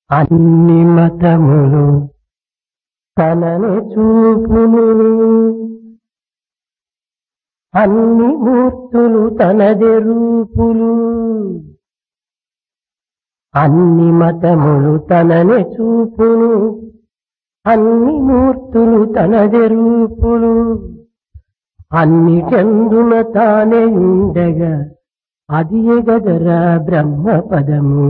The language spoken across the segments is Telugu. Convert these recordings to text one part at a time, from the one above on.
అన్ని మతములు తనను చూపును, అన్ని మూర్తులు తనదే రూపులు. అన్ని మతములు తననే చూపును, అన్ని మూర్తులు తనదే రూపులు. అన్నిటెందున తానే ఉండగా అది ఎగదరా బ్రహ్మపదము.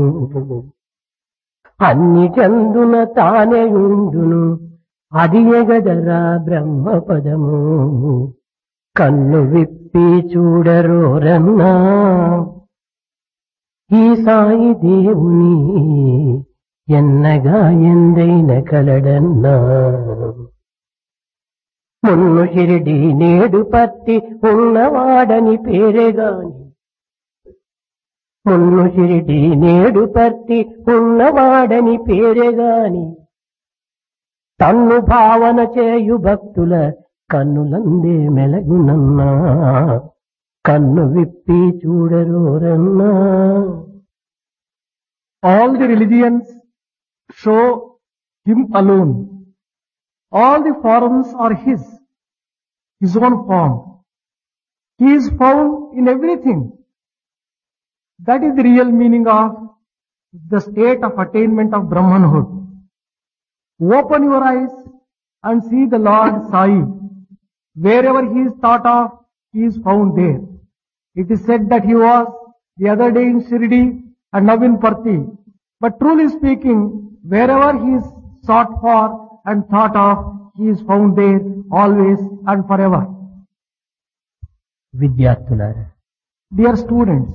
అన్నిటెందున తానే ఉండును అది ఎగదరా బ్రహ్మపదము. కన్ను విప్పి చూడరోరన్నా ఈ సాయి దేవుని ఎన్నగా ఎందైన కలడన్నా. మున్ను షిరిడి నేడు పత్తి ఉన్నవాడని పేరేగాని, మున్ను షిరిడి నేడు పత్తి ఉన్నవాడని పేరేగాని, తన్ను భావన చేయు భక్తుల కన్నులందే మెలగునన్నా. కన్ను విప్పి చూడరోరన్నా. All the religions show him alone. All the forms are his own form. He is found in everything. That is the real meaning of the state of attainment of Brahmanhood. Open your eyes and see the Lord Sai. Wherever he is thought of, he is found there. It is said that he was the other day in Shirdi and now in Parthi. But truly speaking, wherever he is sought for and thought of, he is found there always and forever. విద్యార్థులారా, Dear students,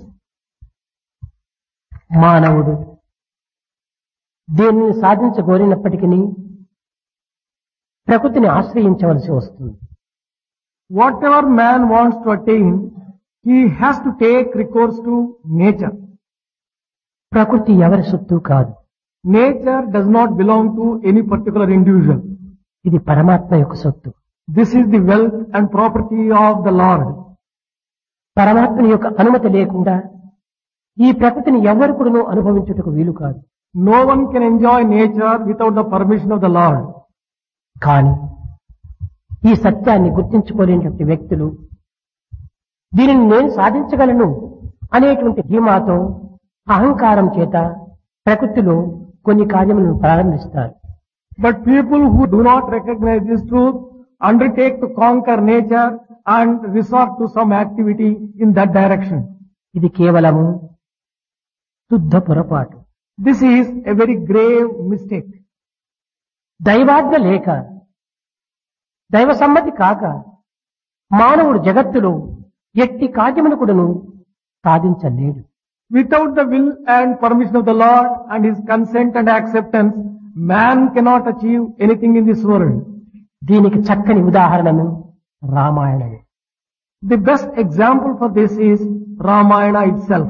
మానవుడు దేనిని సాధించగోరినప్పటికీ ప్రకృతిని ఆశ్రయించవలసి వస్తుంది. whatever man wants to attain, he has to take recourse to nature. ప్రకృతి ఎవరి సొత్తు కాదు. Nature does not belong to any particular individual. ఇది పరమాత్మ యొక్క సొత్తు. This is the wealth and property of the Lord. పరమాత్మ యొక్క అనుమతి లేకుండా ఈ ప్రకృతిని ఎవరు కూడా అనుభవించుటకు వీలు కాదు. No one can enjoy nature without the permission of the Lord. కానీ ఈ సత్యాన్ని గుర్తించుకోలేనటువంటి వ్యక్తులు దీనిని నేను సాధించగలను అనేటువంటి ధీమాతో అహంకారం చేత ప్రకృతిలో కొన్ని కార్యములను ప్రారంభిస్తారు. But people who do not recognize this truth undertake to conquer nature and resort to some activity in that direction. ఇది కేవలము శుద్ధ పొరపాటు. This is a very grave mistake. Daivagna లేక దైవ సమ్మతి కాక మానవుడు జగత్తులో ఎట్టి కార్యమును కూడాను సాధించలేడు. Without the will and permission of the Lord and his consent and acceptance, man cannot achieve anything in this world. దీనికి చక్కని ఉదాహరణను రామాయణమే. The best example for this is Ramayana itself.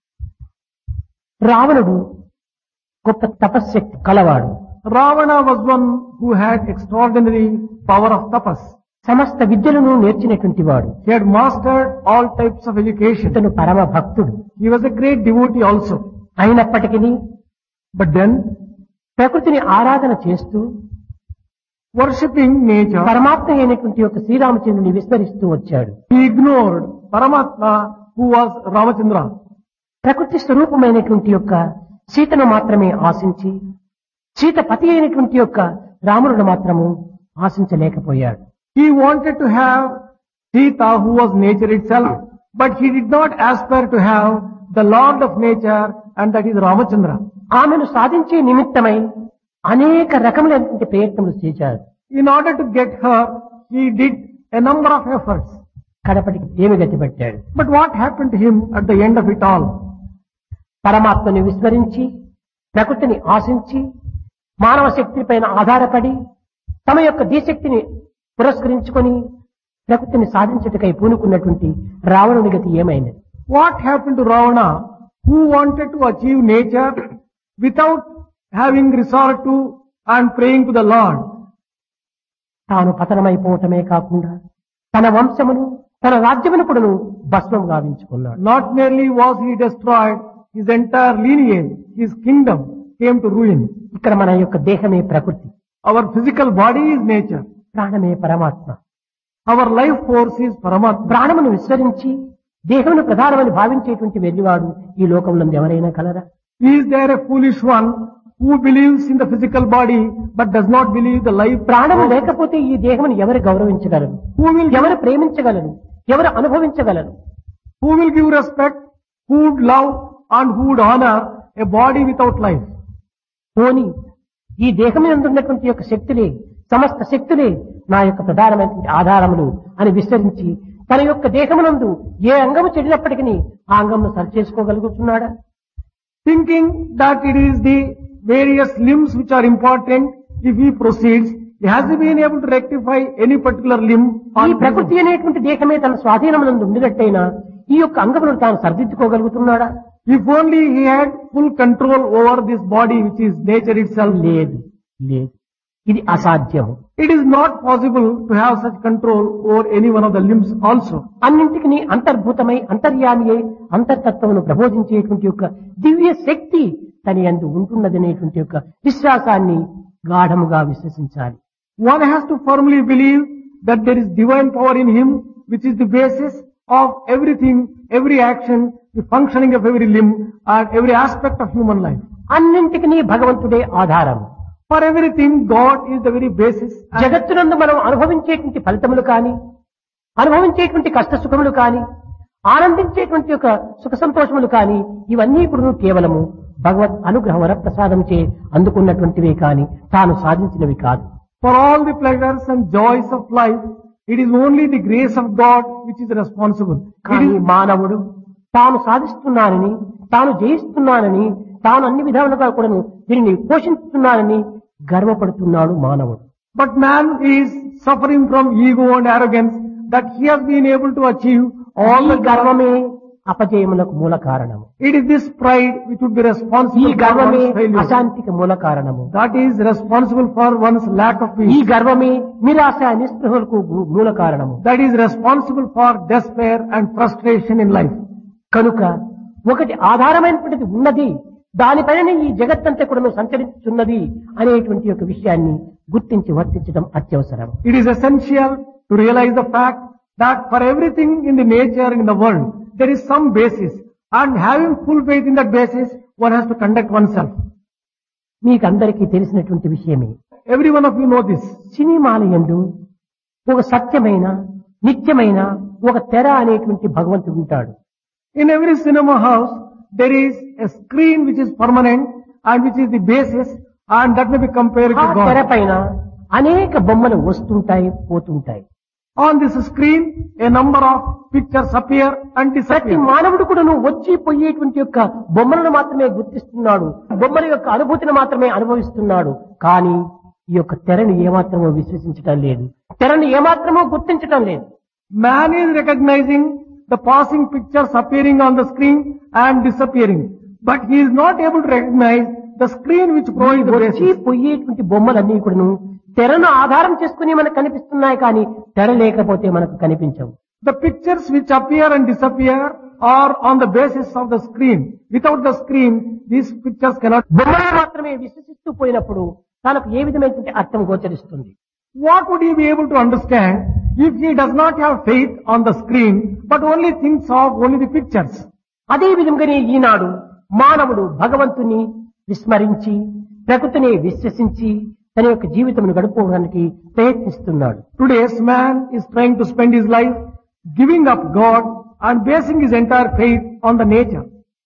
రావణుడు గొప్ప తపశ్శక్తి కలవాడు. Ravana was one who had extraordinary power of tapas. సమస్త విద్యలను నేర్చినటువంటి వాడు. He had mastered all types of education. ఇతను పరమ భక్తుడు. He was a great devotee also. అయినప్పటికీ But then, ప్రకృతిని ఆరాధన చేస్తూ worshipping nature, పరమాత్మ అయినటువంటి యొక్క శ్రీరామచంద్రుని విస్మరిస్తూ వచ్చాడు. he ignored Paramatma who was Ramachandra. ప్రకృతి స్వరూపమైనటువంటి యొక్క సీతను మాత్రమే ఆశించి సీత పతి అయినటువంటి యొక్క రాముడు మాత్రము ఆశించలేకపోయాడు. He wanted to have Sita who was nature itself, but he did not aspire to have the Lord of nature, and that is Ramachandra. ఆమెను సాధించే నిమిత్తమై అనేక రకములైనటువంటి ప్రయత్నములు చేశారు. In order to get her, he did a number of efforts. కడపటికి ఏమి గతి పట్టాడు. But what happened to him at the end of it all? పరమాత్మని విస్మరించి ప్రకృతిని ఆశించి మానవ శక్తి పైన ఆధారపడి తమ యొక్క దీశక్తిని పురస్కరించుకొని ప్రకృతిని సాధించుటకై పూనుకున్నటువంటి రావణుని గతి ఏమైనది? What happened to Ravana who wanted to achieve nature without having resort to and praying to the Lord? తాను పతనమైపోవటమే కాకుండా తన వంశమును తన రాజ్యమును కూడాను భస్మం గావించుకున్నాడు. Not merely was he destroyed, his entire lineage, his kingdom, came to ruin. ఇక్కడ మన యొక్క దేహమే ప్రకృతి, Our physical body is nature. ప్రాణమే పరమాత్మ. Our life force is Paramatma. ప్రాణమును విస్మరించి దేహమును ప్రధానమని భావించేటువంటి వెర్రివాడు ఈ లోకంలో ఎవరైనా కలరా? Is there a foolish one who believes in the physical body but does not believe the life? ప్రాణము లేకపోతే ఈ దేహమును ఎవరు గౌరవించగలరు? Who will ఎవరు ప్రేమించగలరు? ఎవరు అనుభవించగలరు? Who will give respect, who would love and who would honor a body without life? పోని ఈ దేహం ఉన్నటువంటి యొక్క శక్తులే, సమస్త శక్తులే నా యొక్క ప్రధానమైనటువంటి ఆధారములు అని విస్తరించి తన యొక్క దేహమునందు ఏ అంగము చెడినప్పటికీ ఆ అంగమును సరిచేసుకోగలుగుతున్నాడా? Thinking that it is the various limbs which are important, if he proceeds, he has been able to rectify any particular limb. ఈ ప్రకృతి అనేటువంటి దేహమే తన స్వాధీనమునందు ఉండినట్టయినా ఈ యొక్క అంగములను తాను సరిదిద్దుకోగలుగుతున్నాడా? If only he had full control over this body which is nature itself. లేదు, లేదు, ఇది అసాధ్యం. It is not possible to have such control over any one of the limbs also. అన్నింటికి అంతర్భూతమై అంతర్యామి అయి అంతర్తత్వమును ప్రబోధించేటువంటి యొక్క దివ్య శక్తి తన యందు ఉంటున్నదనేటువంటి యొక్క విశ్వాసాన్ని గాఢముగా విశ్వసించాలి. One has to firmly believe that there is divine power in him which is the basis of everything, every action, the functioning of every limb and every aspect of human life. అన్నింటికి భగవంతుడే ఆధారం. For everything, God is the very basis. జగత్తునందు మనం అనుభవించేటువంటి ఫలితములు కాని, అనుభవించేటువంటి కష్ట సుఖములు కాని, ఆనందించేటువంటి యొక్క సుఖ సంతోషములు కాని, ఇవన్నీ ఇప్పుడు కేవలము భగవత్ అనుగ్రహ వరప్రసాదముచే అందుకున్నటువంటివే కాని తాను సాధించినవి కాదు. For all the pleasures and joys of life, it is only the grace of God which is responsible. కానీ మానవుడు తాను సాధిస్తున్నానని, తాను జయిస్తున్నానని, తాను అన్ని విధాలుగా కూడా దీనిని పోషిస్తున్నానని గర్వపడుతున్నాడు మానవుడు. But man is suffering from ego and arrogance that he has been able to achieve all ఈ the గర్వమే అపజయములకు మూల కారణము. It is this pride which would be ఈ responsible for గర్వమే one's failure. అశాంతికి మూల కారణము. That is responsible for one's lack of ఈ peace. గర్వమే నిరాశ నిస్పృహలకు మూల కారణము. That is responsible for despair and frustration in life. కనుక ఒకటి ఆధారమైనటువంటిది ఉన్నది, దానిపైన ఈ జగత్తంతా కూడా సంచరించున్నది అనేటువంటి యొక్క విషయాన్ని గుర్తించి వర్తించడం అత్యవసరం. It is essential to realize the fact that for everything in the nature and in the world, there is some basis. And having full faith in that basis, one has to conduct oneself. మీకందరికీ తెలిసినటువంటి విషయమే. Every one of you know this. సినిమాల యందు ఒక సత్యమైన నిత్యమైన ఒక తెర అనేటువంటి భగవంతుడు ఉంటాడు. In every cinema house, there is a screen which is permanent and which is the basis, and that may be compared ఆ to తెర God. పైన అనేక బొమ్మలు వస్తుంటాయి, పోతుంటాయి. On this screen, a number of pictures appear and ప్రతి disappear. మానవుడు కూడా వచ్చి పోయేటువంటి యొక్క బొమ్మలను మాత్రమే గుర్తిస్తున్నాడు, బొమ్మల యొక్క అనుభూతిని మాత్రమే అనుభవిస్తున్నాడు. కానీ ఈ యొక్క తెరను ఏమాత్రమో విశ్వసించటం లేదు, తెరను ఏమాత్రమో గుర్తించటం లేదు. Man is recognizing the passing pictures appearing on the screen and disappearing, but he is not able to recognize the screen which provides the వచ్చి basis. పోయేటువంటి బొమ్మలన్నీ కూడాను తెరను ఆధారం చేసుకుని మనకు కనిపిస్తున్నాయి, కానీ తెర లేకపోతే మనకు కనిపించవు. The pictures which appear and disappear are on the basis of the screen. Without the screen, these pictures cannot. బొమ్మలు మాత్రమే విశ్వసిస్తూ పోయినప్పుడు తనకు ఏ విధమైనటువంటి అర్థం గోచరిస్తుంది? What would he be able to understand if he does not have faith on the screen, but only thinks of only the pictures? అదే విధంగానే ఈనాడు మానవుడు భగవంతుని విస్మరించి ప్రకృతిని విశ్వసించి తన యొక్క జీవితమును గడుపుకోవడానికి ప్రయత్నిస్తున్నాడు. Today's man is trying to spend his life giving up God and basing his entire faith on the nature.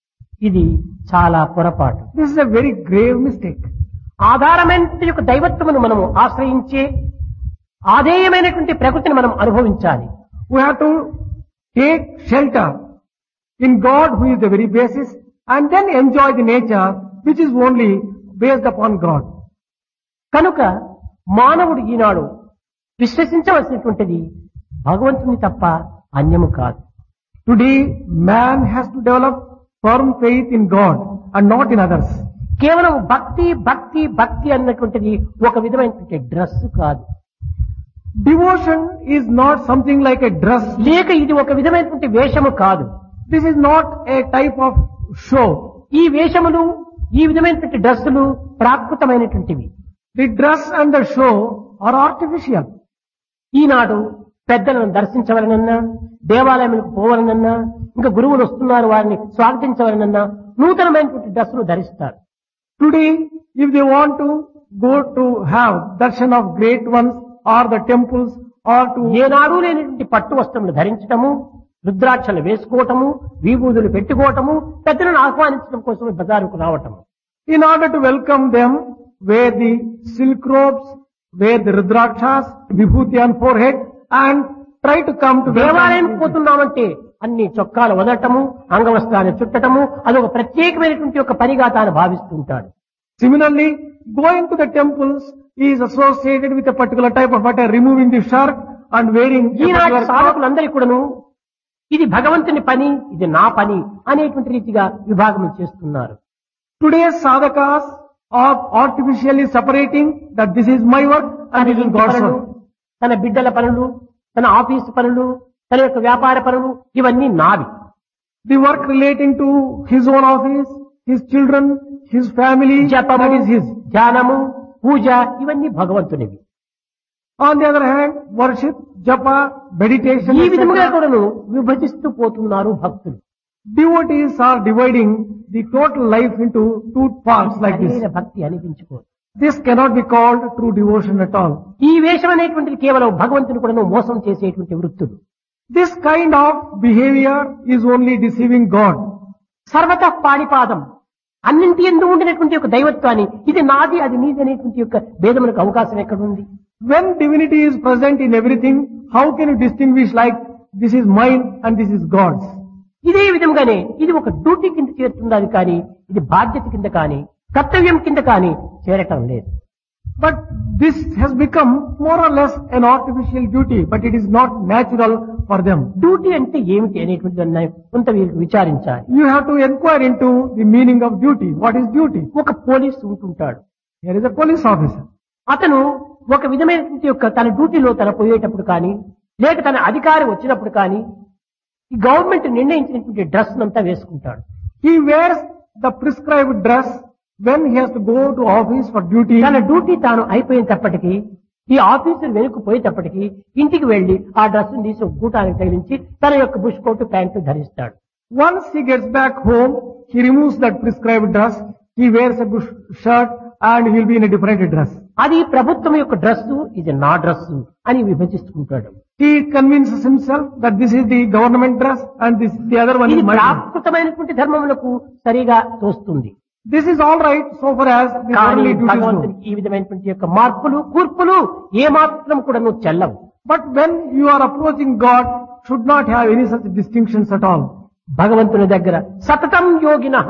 ఇది చాలా పొరపాటు. This is a very grave mistake. ఆధారమైనటువంటి యొక్క దైవత్వమును మనము ఆశ్రయించే ఆధేయమైనటువంటి ప్రకృతిని మనం అనుభవించాలి. We have to take shelter in God who is the very basis and then enjoy the nature which is only based upon God. కనుక మానవుడు ఈనాడు విశ్వసించవలసినటువంటిది భగవంతుని తప్ప అన్యము కాదు. Today man has to develop firm faith in God and not in others. కేవలం భక్తి భక్తి భక్తి అన్నటువంటిది ఒక విధమైనటువంటి డ్రెస్ కాదు, Devotion is not something like a dress. లేక ఇది ఒక విధమైనటువంటి వేషము కాదు. This is not a type of show. ఈ వేషములు ఈ విధమైనటువంటి డ్రెస్సులు ప్రాకృతమైనటువంటివి. The dress and the show are artificial. ఈనాడు పెద్దలను దర్శించవలనన్నా, దేవాలయాలకు పోవాలనన్నా, ఇంకా గురువులు వస్తున్నారు వారిని స్వాగతించవలనన్నా నూతనమైనటువంటి డ్రెస్సులు ధరిస్తారు. Today, if they want to go to have darshan of great ones or the temples or to ఏనాడు లేనటువంటి పట్టు వస్త్రములు ధరించటము, రుద్రాక్షలు వేసుకోవటము, విభూదులు పెట్టుకోవటము, పెద్దలను ఆహ్వానించడం కోసం బజారుకు రావటము. in order to welcome them, wear the silk robes, wear the rudrakshas, vibhuti on forehead and try to come to దేవాలయం welcome. పోతున్నామంటే అన్ని చొక్కాలు వదలటము, అంగవస్త్రాన్ని చుట్టటము అదొక ప్రత్యేకమైనటువంటి ఒక పనిగా తాను భావిస్తుంటాడు. Similarly, going to the temples is associated with a particular type of attire, removing the shirt and wearing a ఈనాటి particular cloth. సాధకులందరికీ కూడాను ఇది భగవంతుని పని, ఇది నా పని అనేటువంటి రీతిగా విభాగం చేస్తున్నారు. Today's sadhakas are artificially separating that this is my work and తన this is ఇంటి God's పనులు, work. తన బిడ్డల పనులు, తన ఆఫీసు పనులు, తన యొక్క వ్యాపార పనులు ఇవన్నీ నావి. The work relating to his own office, his children, his family, జపము, that is his. ధ్యానము, పూజ ఇవన్నీ భగవంతునివి. On the other hand, worship, japa, meditation, ఈ విధముగా etc. కూడాను విభజిస్తూ పోతున్నారు భక్తులు. Devotees are dividing the total life into two parts like this. సరైన భక్తి అనిపించుకోదు. This cannot be called true devotion at all. ఈ వేషం అనేటువంటిది కేవలం భగవంతుని కూడాను మోసం చేసేటువంటి వృత్తులు. This kind of behavior is only deceiving God. సర్వత పాణిపాదం అన్నింటి ఎందు ఉండినటువంటి ఒక దైవత్వాన్ని ఇది నాది అది నీది అనేటువంటి యొక్క భేదములకు అవకాశం ఎక్కడుంది? When divinity is present in everything, how can you distinguish like this is mine and this is God's? ఇదే విధంగానే ఇది ఒక డ్యూటీ కింద చేరుతున్నది కానీ ఇది బాధ్యత కింద కానీ కర్తవ్యం కింద కానీ చేరటం లేదు. But this has become more or less an artificial duty, but it is not natural for them. Duty అంటే ఏమిటి అనేటువంటి కొంత వీరికి విచారించాలి. You have to inquire into the meaning of duty. What is duty? ఒక పోలీస్ ఉంటుంటాడు. Here is a police officer. అతను ఒక విధమైనటువంటి యొక్క తన డ్యూటీలో తన పోయేటప్పుడు కానీ లేక తన అధికారం వచ్చినప్పుడు కానీ ఈ గవర్నమెంట్ నిర్ణయించినటువంటి డ్రెస్ అంతా వేసుకుంటాడు. He wears the prescribed dress when he has to go to office for duty. తన డ్యూటీ తాను అయిపోయినప్పటికీ ఈ ఆఫీసర్ వెనుక పోయేటప్పటికీ ఇంటికి వెళ్లి ఆ డ్రెస్ తీసి ఒక గూటానికి తగిలించి తన యొక్క బుష్ కోట్ ప్యాంటు ధరిస్తాడు. Once he gets back home, he removes that prescribed dress, he wears a bush shirt and he will be in a different dress. అది ప్రభుత్వం యొక్క డ్రెస్సు, ఇది నా డ్రెస్సు అని విభజిస్తుంటాడు. He convinces himself that this is the government dress and this the other one ఇది is my dress. ప్రాకృతమైనటువంటి ధర్మములకు సరిగా తోస్తుంది. This is all right so far as the కానీ worldly duties go. భగవంతునికి ఈ విధమైనటువంటి యొక్క మార్పులు కూర్పులు ఏ మాత్రం కూడా చెల్లవు. But when you are approaching God, should not have any such distinctions at all. భగవంతుని దగ్గర సతతం యోగినః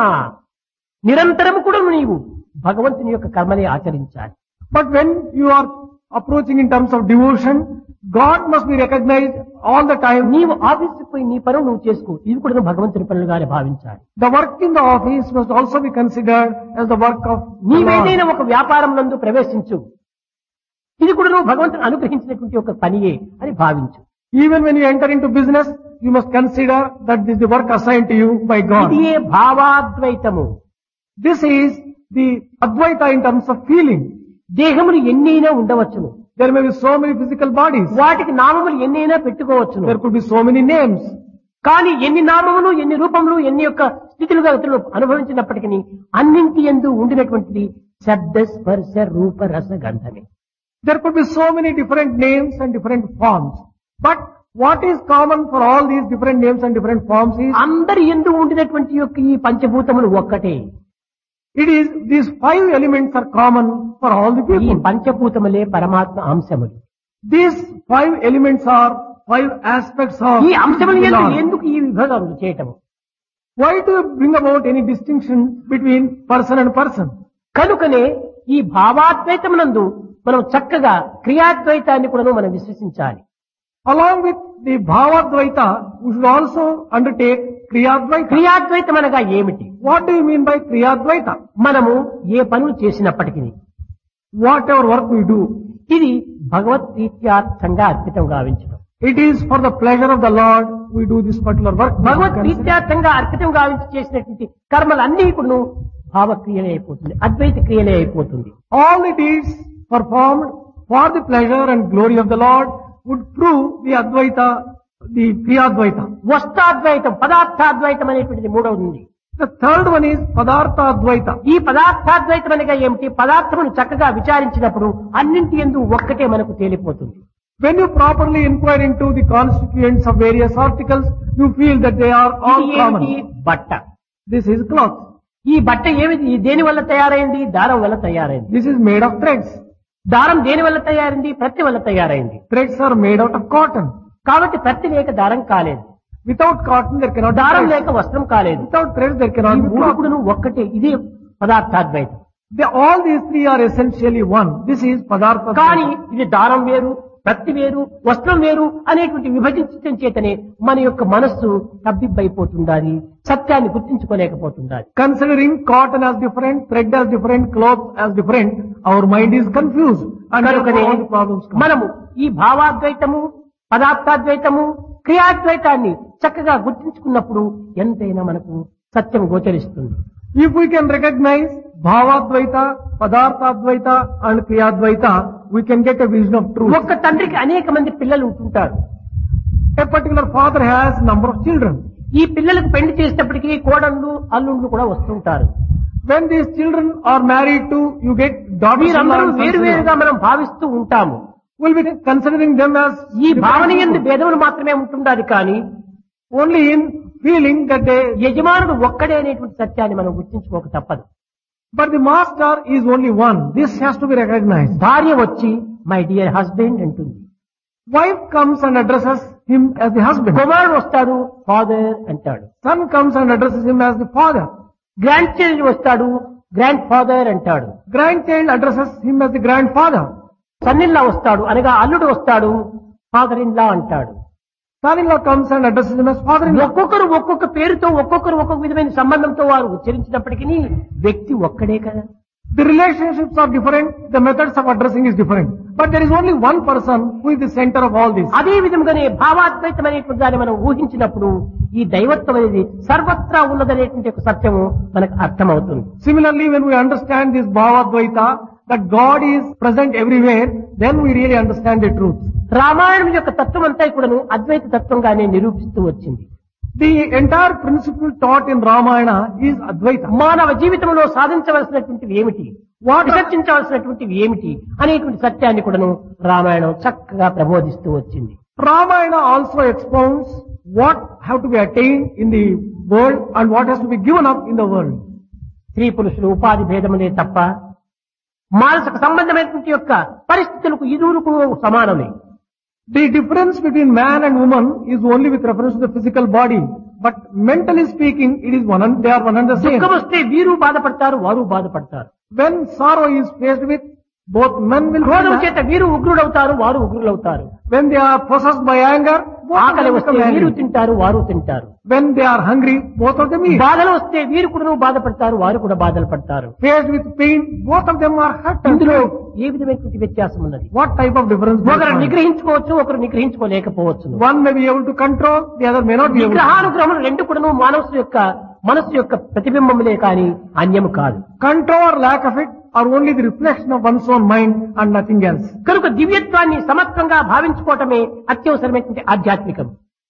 నిరంతరము కూడా నీవు భగవంతుని యొక్క కర్మని ఆచరించాలి. But when you are approaching in terms of devotion, God must be recognized all the time. నీవు ఆఫీస్కి పోయి నీ పనులు నువ్వు చేసుకో, ఇవి కూడా నువ్వు భగవంతుని పనులుగానే భావించాలి. The work in the office must also be considered as the work of the Lord. నీవేదైనా ఒక వ్యాపారం నందు ప్రవేశించు, ఇది కూడా నువ్వు భగవంతుని అనుగ్రహించినటువంటి ఒక పనియే అని భావించు. Even when you enter into business, you must consider that this is the work assigned to you by God. ఇది ఏ భావాద్వైతము. This is the Advaita in terms of feeling. దేహములు ఎన్నైనా ఉండవచ్చును, There may be so many physical bodies. వాటికి నామములు ఎన్నైనా పెట్టుకోవచ్చును. There could be so many names. కానీ ఎన్ని నామములు ఎన్ని రూపములు ఎన్ని యొక్క స్థితులుగా ఇతరులు అనుభవించినప్పటికీ అన్నింటి యందు ఉండినటువంటిది శబ్ద స్పర్శ రూప రస గంధమే. There could be so many different names and different forms. But what is common for all these different names and different forms is, అందరి యందు ఉండినటువంటి యొక్క ఈ పంచభూతములు ఒక్కటే. it is these five elements are common for all the ఈ people. పంచభూతములే పరమాత్మ అంశములు. These five elements are five aspects of ఈ అంశములు the Lord. ఎందుకు ఈ విభాగం చేయటము? Why do you bring about any distinction between person and person? కనుకనే ఈ భావాద్వైతమునందు మనం చక్కగా క్రియాద్వైతాన్ని కూడా మనం విశ్వసించాలి. Along with the Bhavadvaita, we should also undertake Kriyadvaita. క్రియాద్వైతం అనగా ఏమిటి? What do you mean by Kriyadvaita? మనము ఏ పనులు చేసినప్పటికీ Whatever work we do, ఇది భగవద్ప్రీత్యార్థంగా అర్పితం గావించడం. it is for the pleasure of the Lord we do this particular work. భగవద్ప్రీత్యార్థంగా అర్పితం గావించి చేసినటువంటి కర్మలన్నీ కూడా భావక్రియలే అయిపోతుంది, అద్వైత క్రియలే అయిపోతుంది. All the deeds performed for the pleasure and glory of the Lord would prove the Advaita, the Kriyadvaita. వస్తాద్వైతం, పదార్థాద్వైతం అనేటువంటిది మూడవది ఉంది. The third one is Padartha Advaita. ఈ పదార్థాద్వైతం అనగా ఏమిటి? పదార్థమును చక్కగా విచారించినప్పుడు అన్నింటి యందు ఒక్కటే మనకు తేలిపోతుంది. When you properly inquire into the constituents of various articles, you feel that they are all ఇది ఏమిటి? common. బట్ట. This is cloth. ఈ బట్ట ఏమిటి? దేని వల్ల తయారైంది? దారం వల్ల తయారైంది. This is made of threads. దారం దేని వల్ల తయారైంది? ప్రత్తి వల్ల తయారైంది. Threads are made out of cotton. కాబట్టి ప్రత్తి లేక దారం కాలేదు, Without cotton there cannot be దారం threads. లేక వస్త్రం కాలేదు. Without threads there cannot ఈ be cloth. మూడును ఒక్కటే. ఇది పదార్థాద్వైతం. All these three are essentially one. This is Padartha కానీ Advaita. ఇది దారం వేరు, ప్రత్తి వేరు, వస్త్రం వేరు అనేటువంటి విభజించడం చేతనే మన యొక్క మనస్సు తబ్బిబ్బైపోతుండాలి, సత్యాన్ని గుర్తించుకోలేకపోతుండాలి. Considering cotton as different, thread as different, cloth as different, our mind is confused. And కనుకనే therefore all the problems come. మనము ఈ భావాద్వైతము, పదార్థాద్వైతము, క్రియాద్వైతాన్ని చక్కగా గుర్తించుకున్నప్పుడు ఎంతైనా మనకు సత్యం గోచరిస్తుంది. If we can recognize Bhavadvaita, Padarthadvaita and Kriyadvaita, we can get a vision of truth. ఒక్క తండ్రికి అనేక మంది పిల్లలు ఉంటుంటారు. A particular father has number of children. ఈ పిల్లలకు పెళ్లి చేసేటప్పటికి కోడళ్ళు, అల్లుళ్ళు కూడా వస్తుంటారు. When these children are married to, you get daughters. వీరందరూ వేరువేరుగా మనం భావిస్తూ ఉంటాము. We'll be considering them as ఈ భావన ఎందు భేదములు మాత్రమే ఉంటుండాలి, కానీ only in feeling that they, యజమానుడు ఒక్కడే అనేటువంటి సత్యాన్ని మనం గుర్తించుకోక తప్పదు. but the master is only one. This has to be recognized. భార్య వచ్చి మై డియర్ హస్బెండ్ అంటుంది, Wife comes and addresses him as the husband. కుమారుడు వస్తాడు ఫాదర్ అంటాడు, Son comes and addresses him as the father. Grandchild వస్తాడు గ్రాండ్ ఫాదర్ అంటాడు, Grandchild addresses him as the grandfather. Son in law వస్తాడు అనగా అల్లుడు వస్తాడు ఫాదర్ ఇన్ లా అంటాడు. Son-in-law comes and addresses him as father-in-law. ఒక్కొక్కరు ఒక్కొక్క పేరుతో, ఒక్కొక్కరు ఒక్కొక్క విధమైన సంబంధంతో వారు ఉచ్చరించినప్పటికీ వ్యక్తి ఒక్కడే కదా. The relationships are different, the methods of addressing is different. But there is only one person who is the center of all this. అదే విధంగానే భావాద్వైతం అనేటువంటి దాన్ని మనం ఊహించినప్పుడు ఈ దైవత్వం అనేది సర్వత్రా ఉన్నదనేటువంటి ఒక సత్యము మనకు అర్థమవుతుంది. Similarly, when we understand this Bhavadvaita, that God is present everywhere, then we really understand the truth. Ramayanam యొక్క తత్వం అంతా కూడాను అద్వైత తత్వంగానే నిరూపిస్తూ వచ్చింది. The entire principle taught in Ramayana is Advaita. మానవ జీవితంలో సాధించవలసినటువంటివి ఏమిటి, విసర్జించవలసినటువంటివి ఏమిటి అనేటువంటి సత్యాన్ని కూడాను రామాయణం చక్కగా ప్రబోధిస్తూ వచ్చింది. Ramayana also expounds what have to be attained in the world and what has to be given up in the world. స్త్రీ పురుషులు ఉపాధి భేదములే తప్ప మానసిక సంబంధమైనటువంటి యొక్క పరిస్థితులకు ఇరువురుకు సమానమే. The difference between man and woman is only with reference to the physical body. But mentally speaking, it is one and they are one and the same. దుఃఖం వస్తే వీరు బాధపడతారు, వారు బాధపడతారు. When sorrow is faced with, both men will క్రోధం feel చేత వీరు ఉగ్రుడవుతారు, వారు ఉగ్రులవుతారు. when they are possessed by anger, both of ఆకలి them వస్తే become వీరు angry. తింటారు, వారు తింటారు. When they are hungry, both of them eat. బాధలు వస్తే వీరు కూడా బాధపడతారు, వారు కూడా బాధలు పడతారు. Faced with pain, both of them are hurt. ఇందులో ఏ విధమైనటువంటి వ్యత్యాసం ఉన్నది? What type of difference? there ఒకరు is? నిగ్రహించుకోవచ్చు, ఒకరు నిగ్రహించుకోలేకపోవచ్చు. One may be able to control, the other may not be able to. నిగ్రహానుగ్రహములు రెండు కూడాను మనస్సు యొక్క ప్రతిబింబములే కాని అన్యము కాదు. Control or lack of it are only the reflection of one's own mind and nothing else. కనుక దివ్యత్వాన్ని సమత్వంగా భావించుకోవటమే అత్యవసరమైనటువంటి ఆధ్యాత్మికం.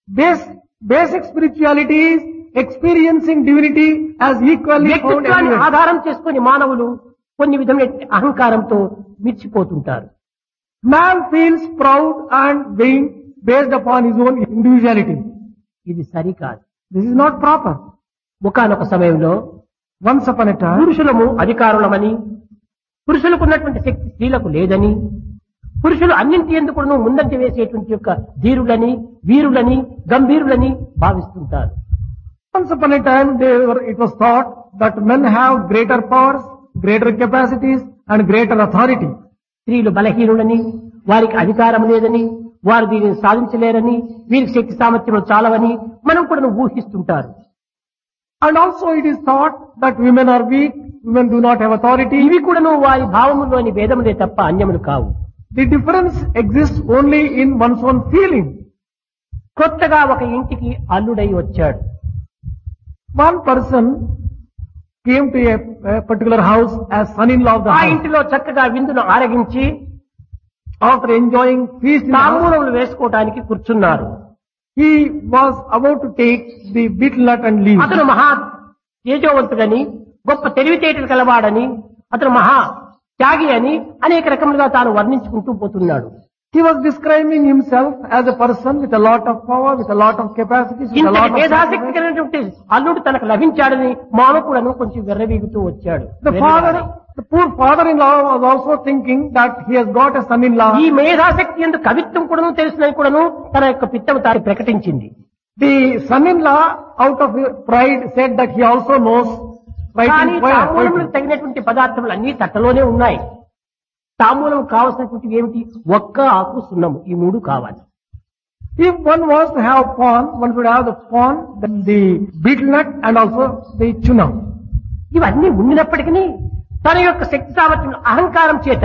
Basic spirituality is experiencing divinity as equally found వ్యక్తిత్వాన్ని everywhere. ఆధారం చేసుకుని మానవులు కొన్ని విధమైన అహంకారంతో మిర్చిపోతుంటారు. Man feels proud and vain based upon his own individuality. ఇది సరికాదు. This is not proper. ఒకానొక సమయంలో Once upon a time, పురుషులము అధికారులమని, పురుషులకు ఉన్నటువంటి శక్తి స్త్రీలకు లేదని, పురుషులు అన్నింటి ఎందుకు ముందంటి వేసేటువంటి యొక్క ధీరులని, వీరులని, గంభీరులని భావిస్తుంటారు. once upon a time, it was thought that men have greater powers, greater capacities, and greater authority. స్త్రీలు బలహీనులని, వారికి అధికారం లేదని, వారు దీనిని సాధించలేరని, వీరికి శక్తి సామర్థ్యములు చాలవని మనం కూడా ఊహిస్తుంటారు. And also it is thought that women are weak, women do not have authority. ఇవి కూడాను వారి భావములోని భేదములే తప్ప అన్యములు కావు. The difference exists only in one's own feeling. కొత్తగా ఒక ఇంటికి అల్లుడై వచ్చాడు. One person came to a particular house as son-in-law of the ఆ house. ఇంటిలో చక్కగా విందును ఆరగించి After enjoying feast in the house, తాంబూలములు వేసుకోవడానికి కూర్చున్నారు. he was about to take the betel nut and leave. అతను మహా తేజోవంతుడని, గొప్ప తెలివితేటలు కలవాడని, అతను మహా త్యాగి అని అనేక రకములుగా తాను వర్ణించుకుంటూ పోతున్నాడు. He was describing himself as a person with a lot of power, with a lot of capacities, with a ఇంతటి lot of మేధాశక్తి sacrifice. కలిగినటువంటి అల్లుడు తనకు లభించాడని మామకుడను కొంచెం వెర్రవీగుతూ వచ్చాడు. The poor father-in-law was also thinking that he has got a son-in-law. ఈ మేధాశక్తి ఎందుకు కవిత్వం కూడాను తెలిసినది కూడాను తన యొక్క పిత్తము తాను ప్రకటించింది. The son-in-law, out of pride, said that he also knows కానీ writing తాంబూలములకు poetry. తగినటువంటి పదార్థములు అన్ని తట్టలోనే ఉన్నాయి. తాంబూలం కావలసినటువంటి ఏమిటి? ఒక్క ఆకు సున్నము, ఈ మూడు కావాలి. If one was to have pawn, one should have the pawn, then the betel nut and also the chunam. ఇవన్నీ ఉండినప్పటికీ తన యొక్క శక్తి సామర్థ్యం అహంకారం చేత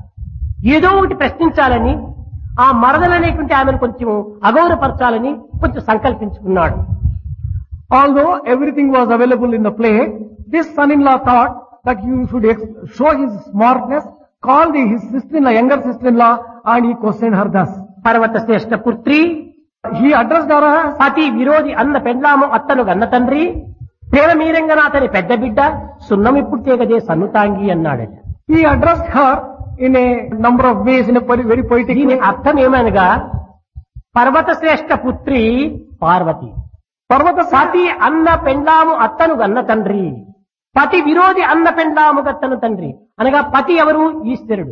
ఏదో ఒకటి ప్రశ్నించాలని, ఆ మరదలనేటువంటి ఆమెను కొంచెం అగౌరవపరచాలని కొంచెం సంకల్పించుకున్నాడు. Although everything was available in the plate, this son-in-law thought that you should show his smartness, call his sister-in-law, younger sister-in-law, and he questioned her thus. పర్వత శ్రేష్ఠ పుత్రి, He addressed her as, పతి విరోధి అన్న పెండ్లాము అత్తను గన్న తండ్రి, ప్రేమ మీరంగా అతని పెద్ద బిడ్డ, సున్నం ఇప్పుడు తేగదే సన్నుతాంగి అన్నాడట. he addressed her in a number of ways, in a very poetic దీని way. అర్థం ఏమనగా, పర్వత శ్రేష్ఠ పుత్రి పార్వతి, Parvata పతి అన్న పెండ్లాము అత్తను గన్న తండ్రి, పతి విరోధి అన్న పెండ్లాము గత్తను తండ్రి అనగా పతి ఎవరు? ఈశ్వరుడు.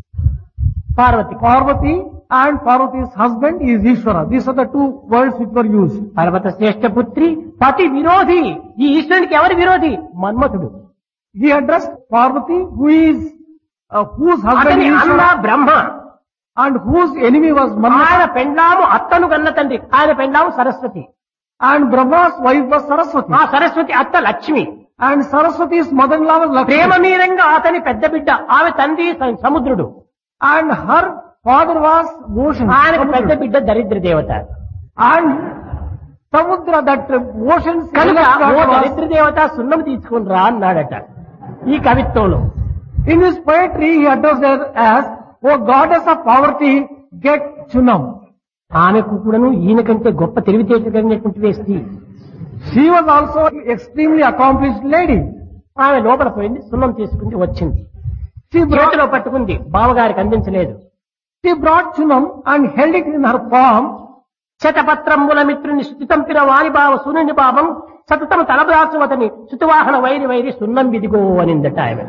Parvati Parvati and Parvati's husband is Ishvara. These are the two words which were used. పర్వత శ్రేష్ఠ పుత్రి, పతి విరోధి. ఈ ఈశ్వరునికి ఎవరి విరోధి? మన్మథుడు. He addressed Parvati, whose husband అతని is అన్న Ishvara, Brahma, and whose enemy was Manmata. ఆయన పెండ్లాము అత్తను గన్న తండ్రి, ఆయన పెండ్లాము Saraswati. And Brahma's wife was Saraswati. ఆ సరస్వతి అత్త Lakshmi. And Saraswati's mother-in-law was Prema Lakshmi. మీరంగా అతని పెద్ద బిడ్డ, ఆమె తండ్రి సముద్రుడు. And her father was ocean. ఆయనకు పెద్ద Samudra. బిడ్డ దరిద్ర దేవత. And Samudra, that ocean's కనుక eldest ఓ daughter was- దరిద్ర దేవత సున్నం తీసుకుని రా అన్నాడట ఈ కవిత్వంలో. in his poetry he addressed her as, O goddess of poverty, get chunam. ఆమెకు కూడాను ఈయన కంటే గొప్ప తెలివితేటలు కలిగినటువంటి వ్యక్తి. She was also extremely accomplished lady. ఆమె లోపల పోయింది, సున్నం తీసుకుంది, వచ్చింది, She చేతిలో పట్టుకుంది, బావగారికి అందించలేదు. brought chunam and held it in her palm. శతపత్రంబుల మిత్రుని శుతితంపిన వారి భావ సునుని భావం సతతం తలబ్రాచువతని శుతివాహన వైరి వైరి సున్నం విదిగో అనిందట ఆమె.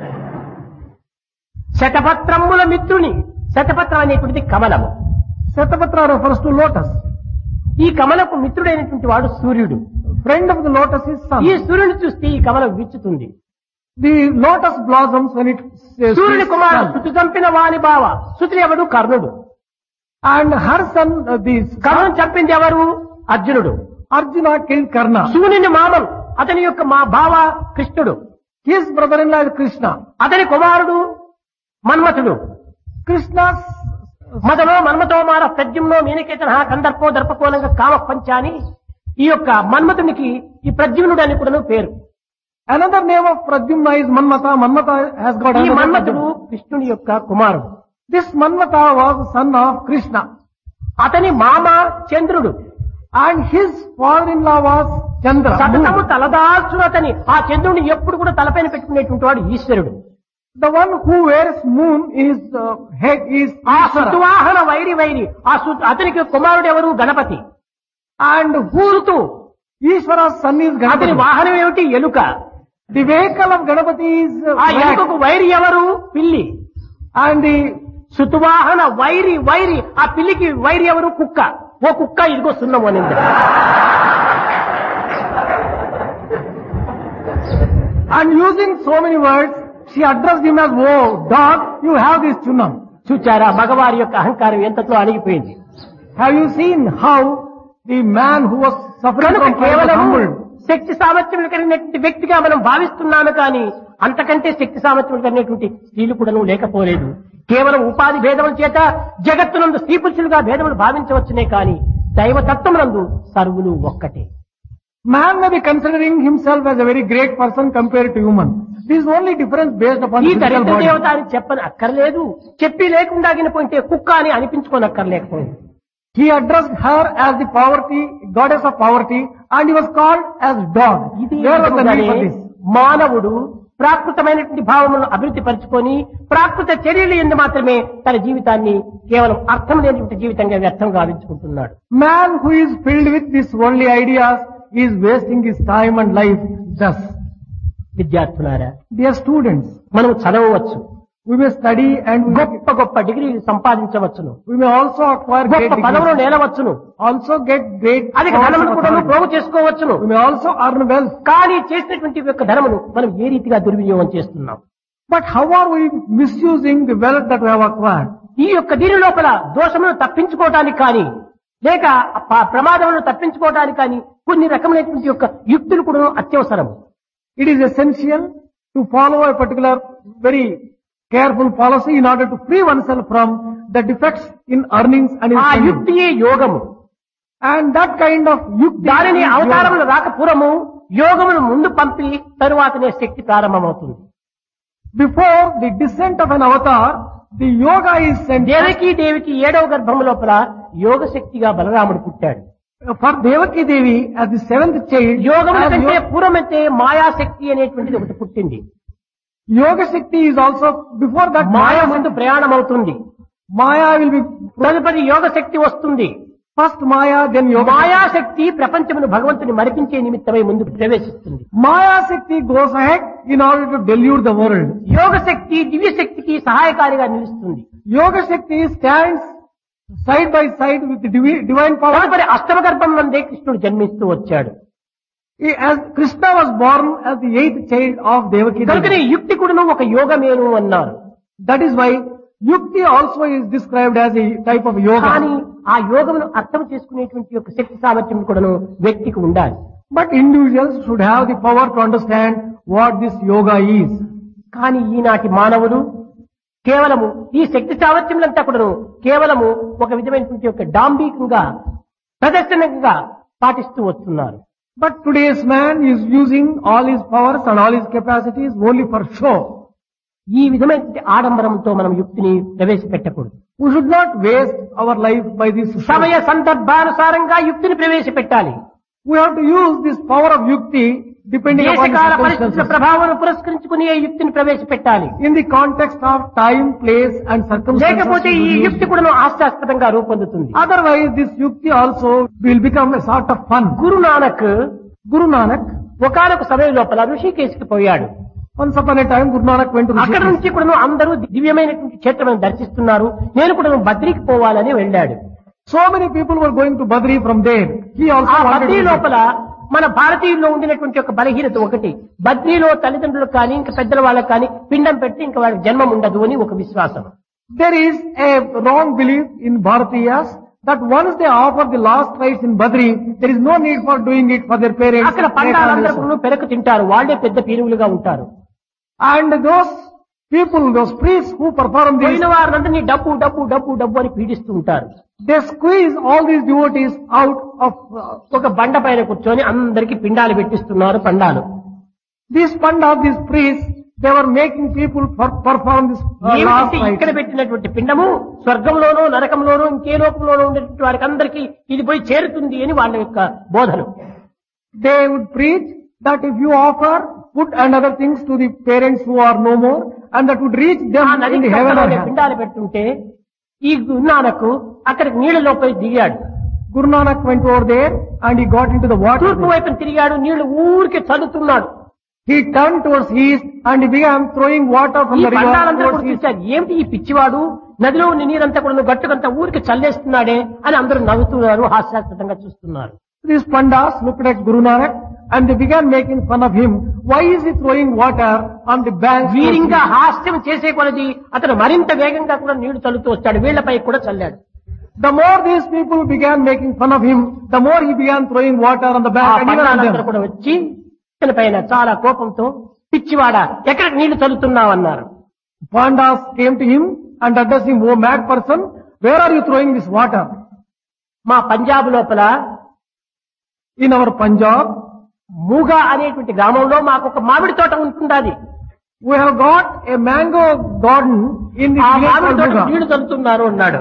శతపత్రంబుల మిత్రుని, శతపత్రం అనేటువంటిది కమలము. Satapatra refers to lotus. ఈ కమలకు మిత్రుడైనటువంటి వాడు సూర్యుడు. Friend of the lotus is sun. ఈ సూర్యుని చూస్తే ఈ కమలం విచ్చుతుంది. The lotus blossoms when it సూర్యుని sees కుమారుడు sun. శృతి చంపిన వాని బావ, శృతి ఎవడు? కర్ణుడు. And her son, కర్ణుని చంపింది ఎవరు? అర్జునుడు. Arjuna killed Karna. శూన్యుని మామం, అతని యొక్క మా బావ కృష్ణుడు. His brother-in-law is Krishna. అతని కుమారుడు మన్మథుడు. Krishna's మదనో మన్మతో మార ప్రద్యుమ్నో మీనకేతన కందర్పో దర్పకోలంగా కామ పంచాని, ఈ యొక్క మన్మథునికి ఈ ప్రద్యుమ్నుడు అని కూడా పేరు. another name of Pradyumna is Manmata. Manmata has got ఈ another మన్మథుడు Pradyumna. కృష్ణుని యొక్క కుమారుడు. This Manmata was the son of Krishna. అతని మామ చంద్రుడు. And his father-in-law was Chandra. సతతము తలదాల్చును అతని, ఆ చంద్రుని ఎప్పుడు కూడా తలపైన పెట్టుకునేటువంటి వాడు ఈశ్వరుడు. The one who wears moon in his head is ఆ Ishvara. సుతువాహన వైరి వైరి, అతనికి కుమారుడు ఎవరు? Ganapati. And పూరుతూ Ishvara's son is అతని Ganapati. వాహనం ఏమిటి? ఎలుక. The vehicle of Ganapati is ఆ rat. ఎలుకకు వైరి ఎవరు? పిల్లి. And the సుతువాహన వైరి వైరి, ఆ పిల్లికి వైరి ఎవరు? కుక్క. ఓ కుక్క ఇదిగో సున్నం అనింది. and using so many words, she addressed him as, oh dog, you have this chunam. చూచారా మగవారి యొక్క అహంకారం ఎంతతో అణిగిపోయింది. Have you seen how the man who was suffering కనుక from pride was కేవలం humbled? శక్తి సామర్థ్యం కలిగినటువంటి వ్యక్తిగా మనం భావిస్తున్నాము కానీ అంతకంటే శక్తి సామర్థ్యం కలిగినటువంటి స్త్రీలు కూడా లేకపోలేదు. కేవలం ఉపాధి భేదముల చేత జగత్తునందు స్త్రీ పురుషులుగా భేదములు భావించవచ్చునే కానీ దైవతత్వమునందు సర్వులు ఒక్కటే. Man may be considering himself as a very great person compared to human. This is only difference based upon ఈ the physical దరిద్ర body. దేవత అని చెప్పని అక్కర్లేదు, చెప్పి లేకుండా పోయింటే కుక్క అని అనిపించుకోనక్కర్లేకపోయింది. He addressed her as the poverty, goddess of poverty, and he was called as dog. ఇది Where was the need for విధంగానే this? మానవుడు ప్రాకృతమైనటువంటి భావములను అభివృద్ధి పరుచుకొని ప్రాకృత చర్యలు ఎందు మాత్రమే తన జీవితాన్ని కేవలం అర్థం లేనిటువంటి జీవితంగా వ్యర్థం గావించుకుంటున్నాడు. Man who is filled with these worldly ideas is wasting his time and life thus. విద్యార్థులారా, Dear students, మనం చదవవచ్చు, we may study and గొప్ప గొప్ప డిగ్రీలు సంపాదించవచ్చును, we may also acquire great గొప్ప పదవులు degrees, నేలవచ్చును, also get great అది powers ధనమును of కూడా authority. పోగు చేసుకోవచ్చును. We may also earn wealth. కానీ చేసినటువంటి యొక్క ధనమును మనం ఏ రీతిగా దుర్వినియోగం చేస్తున్నాం? But how are we misusing the wealth that we have acquired? ఈ యొక్క దీని లోపల దోషములను తప్పించుకోవడానికి కానీ లేక ప్రమాదములను తప్పించుకోవడానికి కానీ కొన్ని రకమైనటువంటి యొక్క యుక్తులు కూడా అత్యవసరం. It is essential to follow a particular very careful policy in order to free oneself from the defects in earnings and in ఆ spending. యుక్తియే యోగము. And that kind of yukti దానిని is అవతారములు yoga. రాకపూర్వము యోగమును ముందు పంపి తరువాతనే శక్తి ప్రారంభమవుతుంది. Before the descent of an avatar, the yoga is sent. దేవికి 7వ గర్భము లోపల యోగ శక్తిగా బలరాముడు పుట్టాడు. For Devaki Devi as the seventh child, యోగముల as కంటే పూర్వమైతే మాయాశక్తి అనేటువంటిది ఒకటి పుట్టింది. Yoga Shakti is also before that మాయ ముందు ప్రయాణం అవుతుంది, Maya will be తదుపరి యోగ శక్తి వస్తుంది. first Maya, then Yoga. మాయాశక్తి ప్రపంచమును భగవంతుని మరిపించే నిమిత్తమై ముందుకు ప్రవేశిస్తుంది. Maya Shakti goes ahead in order to delude the world. యోగ శక్తి దివ్య శక్తికి సహాయకారిగా నిలుస్తుంది. Yoga Shakti stands side by side with the divine power. తదుపరి అష్టమ గర్భం నందే కృష్ణుడు జన్మిస్తూ వచ్చాడు. As Krishna was born as the eighth child of Devaki కనుకనే Devi. యుక్తి కూడాను ఒక యోగమేను అన్నారు. That is why Yukti also is described as a type of కానీ yoga. ఆ యోగమును అర్థం చేసుకునేటువంటి యొక్క శక్తి సామర్థ్యం కూడాను వ్యక్తికి ఉండాలి. But individuals should have the power to understand what this yoga is. కానీ ఈనాటి మానవుడు కేవలము ఈ శక్తి సామర్థ్యములంతా కూడాను కేవలము ఒక విధమైనటువంటి యొక్క డాంబికంగా ప్రదర్శనంగా పాటిస్తూ వస్తున్నారు. But today's man is using all his powers and all his capacities only for show. ఈ విధమైనటువంటి ఆడంబరంతో మనం యుక్తిని ప్రవేశపెట్టకూడదు. We should not waste our life by this show. సమయ సందర్భానుసారంగా యుక్తిని ప్రవేశపెట్టాలి. We have to use this power of Yukti depending upon the దేశకాల పరిస్థితుల circumstances. ప్రభావం పురస్కరించుకుని ఈ యుక్తిని ప్రవేశపెట్టాలి. In the context of time, place and circumstances. లేకపోతే we ఈ will use యుక్తి కూడా హాస్యాస్పదంగా రూపొందుతుంది. Otherwise, this Yukti also will become a sort of fun. Guru Nanak Guru Nanak, ఒకనొక సమయం లోపల ఋషికేశ్కి పోయాడు. once upon a time, Guru Nanak went to అక్కడ Rishikesh. నుంచి కూడా అందరూ దివ్యమైనటువంటి క్షేత్రాన్ని దర్శిస్తున్నారు, నేను కూడా బద్రికి పోవాలని వెళ్ళాడు. So many people were going to Badri from there. He also ఆ wanted బద్రీ to visit. లోపల మన భారతీయుల్లో ఉండినటువంటి ఒక బలహీనత ఒకటి, బద్రీలో తల్లిదండ్రులకు కానీ ఇంకా పెద్దల వాళ్ళకి కానీ పిండం పెట్టి ఇంకా వాళ్ళకి జన్మం ఉండదు అని ఒక విశ్వాసం. There is a wrong belief in Bharatiyas that once they offer the last rites in Badri, there is no need for doing it for their parents. అక్కడ పండాలందరూ పెరకు తింటారు, వాళ్ళే పెద్ద పీనుగులుగా ఉంటారు. And those people, those priests who perform this, పోయిన వారందరినీ డబ్బు డబ్బు డబ్బు డబ్బు అని పీడిస్తూ ఉంటారు. they squeeze all these devotees out of ఒక బండ పైన కూర్చొని అందరికి పిండాలు పెట్టిస్తున్నారు. పండాలు these pandas, these priests, they were making people perform this last ఏమిటంటే ఇక్కడ rites. పెట్టినటువంటి పిండము స్వర్గంలోనూ నరకంలోనూ ఇంకే లోకంలోనూ ఉండేటువంటి వారికి అందరికీ ఇది పోయి చేరుతుంది అని వాళ్ళ యొక్క బోధన. They would preach that if you offer food and other things to the parents who are no more, and that would reach ఆ them నది in the heaven or కట్టలోనే hell. పిండాలు పెట్టుంటే ఈ గురునానకు అక్కడికి నీళ్లలో పోయి దిగాడు. Guru Nanak went over there and he got into the water. తూర్పు వైపున తిరిగాడు, నీళ్లు ఊరికి చల్లుతున్నాడు. He turned towards east and he began throwing water from ఈ the river పండాలందరూ towards కూడా east. చూశారు, ఏమిటి ఈ పిచ్చివాడు నదిలో ఉన్న నీరంతా కూడా గట్టుకంతా ఊరికి చల్లేస్తున్నాడే అని అందరూ నవ్వుతున్నారు, హాస్యాస్పదంగా చూస్తున్నారు. These pandas looked at Guru Nanak and they began making fun of him. Why is he throwing water on the banks? towards వీరింగా east? హాస్యం చేసే కొలది అతను మరింత వేగంగా కూడా నీళ్లు చల్లుతూ వచ్చాడు, వీళ్లపై కూడా చల్లాడు. The more these people began making fun of him, the more he began throwing water on the ఆ bank and even on పండాలందరూ them. కూడా వచ్చి ఇతని పైన చాలా కోపంతో పిచ్చివాడా ఎక్కడికి నీళ్లు చల్లుతున్నావన్నారు. Pandas came to him and addressed him, "Oh mad person, where are you throwing this water?" మా పంజాబ్ లోపల In our Punjab, మూగ అనేటువంటి గ్రామంలో మాకు ఒక మామిడి తోట ఉంటుండాలి. We have got a mango garden in the ఆ village మామిడి called తోట Muga. నీళ్లు చల్లుతున్నారు అన్నాడు.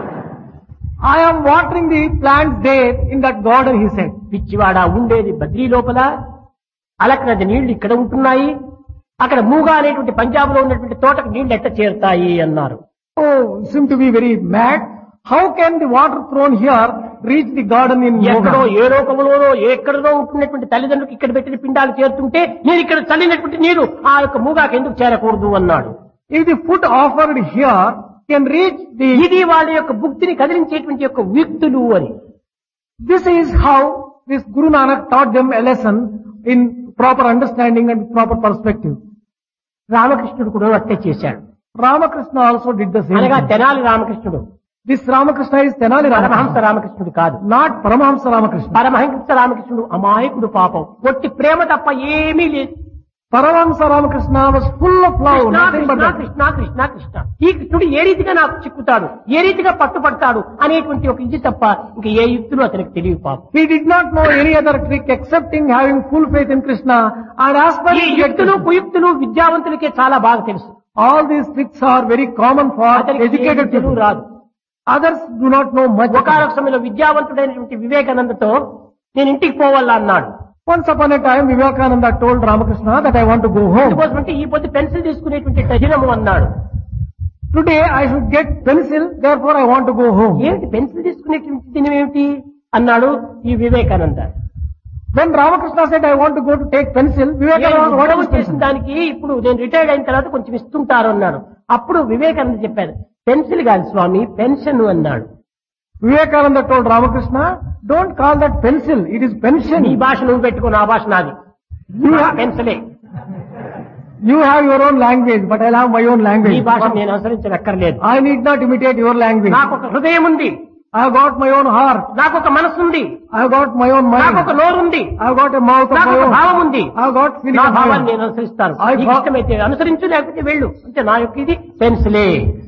I am watering the plants there in that garden, he said. పిచ్చివాడ, ఉండేది బద్రీ లోపల, అలక్నది నీళ్లు ఇక్కడ ఉంటున్నాయి, అక్కడ మూగా అనేటువంటి పంజాబ్ లో ఉన్నటువంటి తోటకు నీళ్లు ఎట్ట చేరుతాయి అన్నారు. Oh, you seem to be very mad. How can the water thrown here reach the garden in ఎక్కడో Muga? ఏ లోకంలోనో ఎక్కడో ఉంటున్నటువంటి తల్లిదండ్రులకు ఇక్కడ పెట్టిన పిండాలు చేరుతుంటే నేను ఇక్కడ చల్లినటువంటి నీరు ఆ యొక్క మూగాకి ఎందుకు చేరకూడదు అన్నాడు. If the food offered here can reach the... ఇది వాళ్ళ యొక్క బుద్ధిని కదిలించేటువంటి యొక్క వ్యక్తులు అని. This is how this Guru Nanak taught them a lesson in proper understanding and proper perspective. రామకృష్ణుడు కూడా అట్టే చేశాడు. Ramakrishna also did the same అనగా thing. Tenali Ramakrishnudu, This Ramakrishna is Tenali Paramahamsa Ramakrishna, రామకృష్ణుడు కాదు. not Paramahamsa Ramakrishna. పరమహంస రామకృష్ణుడు అమాయకుడు, పాపం, ఒట్టి ప్రేమ తప్ప ఏమీ లేదు. Paramahamsa Ramakrishna was full of love, Krishna nothing but Krishna that. Krishna Krishna Krishna. ఈ కృష్ణుడు ఏ రీతిగా నాకు చిక్కుతాడు, ఏ రీతిగా పట్టుపడతాడు అనేటువంటి ఒక ఇది తప్ప ఇంకా ఏ యుక్తులు అతనికి తెలియదు పాపం. He did not know any other trick excepting having full faith in Krishna and aspiring ఈ to get యుక్తులు Krishna. కుయుక్తులు విద్యావంతులకే చాలా బాగా తెలుసు. All these tricks are very common for అతనికి educated ఏ తెలుగు people. రాదు. Others do not know much. ఒకనొక సమయంలో విద్యావంతుడైనటువంటి వివేకానందతో నేను ఇంటికి పోవాలా అన్నాడు. Once upon a time, Vivekananda told Ramakrishna that I want to go home. ఎందుకోసమంటే ఈ పొద్దు పెన్సిల్ తీసుకునేటువంటి దినము అన్నాడు. Today I should get pencil, therefore I want to go home. ఏమిటి పెన్సిల్ తీసుకునేటువంటి దినం ఏమిటి అన్నాడు ఈ Vivekananda. When Ramakrishna said I want to go to take pencil, Vivekananda was, what ఉద్యోగం is చేసిన pencil? దానికి ఇప్పుడు నేను రిటైర్డ్ అయిన తర్వాత కొంచెం ఇస్తుంటారు అన్నాడు. అప్పుడు వివేకానంద చెప్పారు, పెన్సిల్ కాదు స్వామి, పెన్షన్ అన్నాడు. Vivekananda told Ramakrishna, don't call that pencil, it is నీ pension. భాష నువ్వు పెట్టుకో, నా భాష నాది. పెన్సిలే, You have your own language, but I'll have my own నీ language. భాష నేను అనుసరించనక్కర్లేదు. I need not imitate your language. నాకు ఒక హృదయం ఉంది, I have got my own heart. నాకు ఒక మనసు ఉంది, I have got my own నాకు ఒక mind. నోరు ఉంది, I have got a mouth of నాకు my ఒక own. భావం ఉంది. I have got feeling నా of my భావాన్ని own. నేను అనుసరిస్తాను. I నీకు thought- ఇష్టమైతే అనుసరించు, లేకపోతే వెళ్ళు. అంటే నా యొక్క ఇది పెన్సిలే.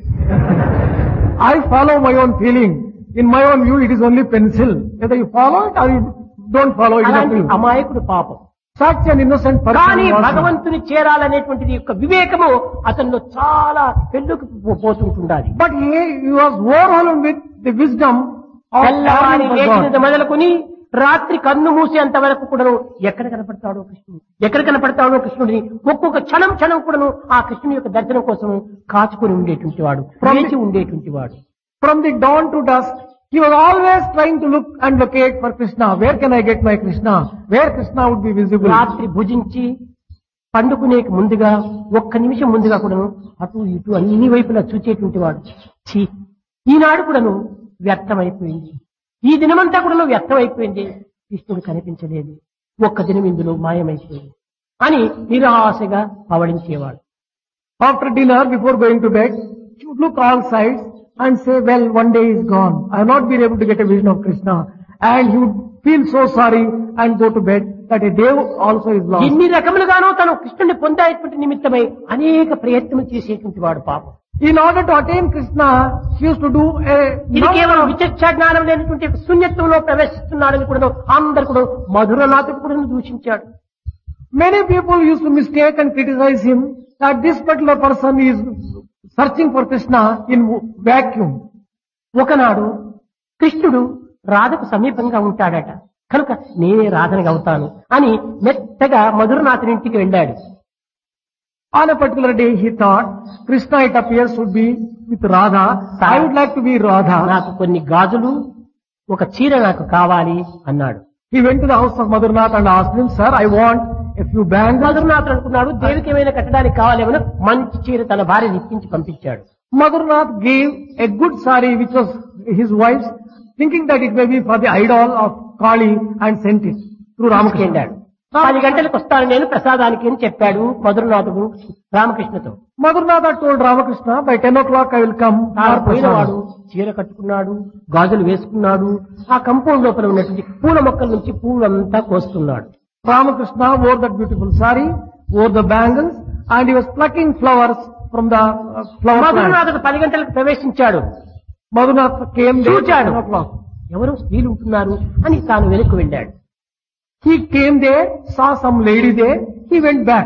I follow my own feeling. In my own view, it is only pencil. Whether you follow it or you don't follow it, it is up to అలాంటి you. అమాయకుడు పాపం. Such an innocent కానీ person was భగవంతుని చేరాలనేటువంటిది యొక్క వివేకము అతనిలో చాలా పెళ్ళుకు పోతుంటుండాలి. but he was overwhelmed with the wisdom of తెల్లవారి having for లేచినది God. మొదలుకొని రాత్రి కన్ను మూసేంత వరకు కూడాను ఎక్కడ కనపడతాడో కృష్ణుడు, ఎక్కడ కనపడతాడో కృష్ణుడిని ఒక్కొక్క క్షణం క్షణం కూడాను ఆ కృష్ణుని యొక్క దర్శనం కోసం కాచుకొని ఉండేటువంటి వాడు, వేచి ఉండేటువంటి వాడు. From the dawn to dusk, he was always trying to look and locate for Krishna. Where can I get my Krishna? Where Krishna would be visible? రాత్రి భుజించి పండుకునేకి ముందుగా ఒక్క నిమిషం ముందుగా కూడాను అటు ఇటు అన్ని వైపులా చూచేటువంటి వాడు. ఛీ, ఈనాడు కూడాను వ్యర్థమైపోయింది, ఈ దినమంతా కూడాను వ్యర్థమైపోయింది, కృష్ణుడు కనిపించలేదు, ఒక్క దినం ఇందులో మాయమైపోయింది అని నిరాశగా పవళించేవాడు. After dinner, before going to bed, he would look all sides and say, well, one day is gone. I have not been able to get a vision of Krishna. And he would feel so sorry and go to bed that a day also is lost. ఎన్ని రకములుగానో తను కృష్ణుని పొందేటువంటి నిమిత్తమై అనేక ప్రయత్నం చేసేటువంటి వాడు పాపం. In order to attain Krishna, he used to do a ఇది number కేవలం of... విచక్షణ జ్ఞానం లేనటువంటి శూన్యత్వంలో ప్రవేశిస్తున్నాడని కూడా అందరు కూడా మధురనాథుడు కూడా దూషించాడు. Many people used to mistake and criticize him that this particular person is searching for Krishna in vacuum. ఒకనాడు కృష్ణుడు రాధకు సమీపంగా ఉంటాడట, కనుక నేనే రాధనగా అవుతాను అని మెత్తగా మధురనాథుని ఇంటికి వెళ్ళాడు. On a particular day, he thought, Krishna, it appears, would be with Radha. I would like to be Radha. నాకు కొన్ని గాజులు, ఒక చీర నాకు కావాలి అన్నాడు. He went to the house of Madhurnath and asked him, sir, I want a few bangles. మధురనాథుడు అనుకున్నాడు దేవికి ఏమైనా కట్టడానికి కావాలేమో మంచి చీర తన భార్యని ఇప్పించి పంపించాడు. Madhurnath gave a good sari which was his wife's, thinking that it may be for the idol of Kali, and sent it through Ramakrishna. వెళ్ళాడు. 10 గంటలకు వస్తాను నేను ప్రసాదానికి అని చెప్పాడు మధురనాథుడు రామకృష్ణతో. Madhurnath had told Ramakrishna, by 10 o'clock I will come. తాను పోయినవాడు చీర కట్టుకున్నాడు, గాజులు వేసుకున్నాడు, ఆ కంపౌండ్ లోపల ఉన్నటువంటి పూల మొక్కల నుంచి పూలంతా కోస్తున్నాడు. Ramakrishna wore that beautiful sari, wore the bangles, and he was plucking flowers from the flower plant. మధురనాథుడు 10 గంటలకు ప్రవేశించాడు. Madhurnath came there at చూచాడు, 10 o'clock. ఎవరు స్త్రీలు ఉంటున్నారు అని తాను వెనక్కు వెళ్ళాడు. He came there, saw some lady there, he went back.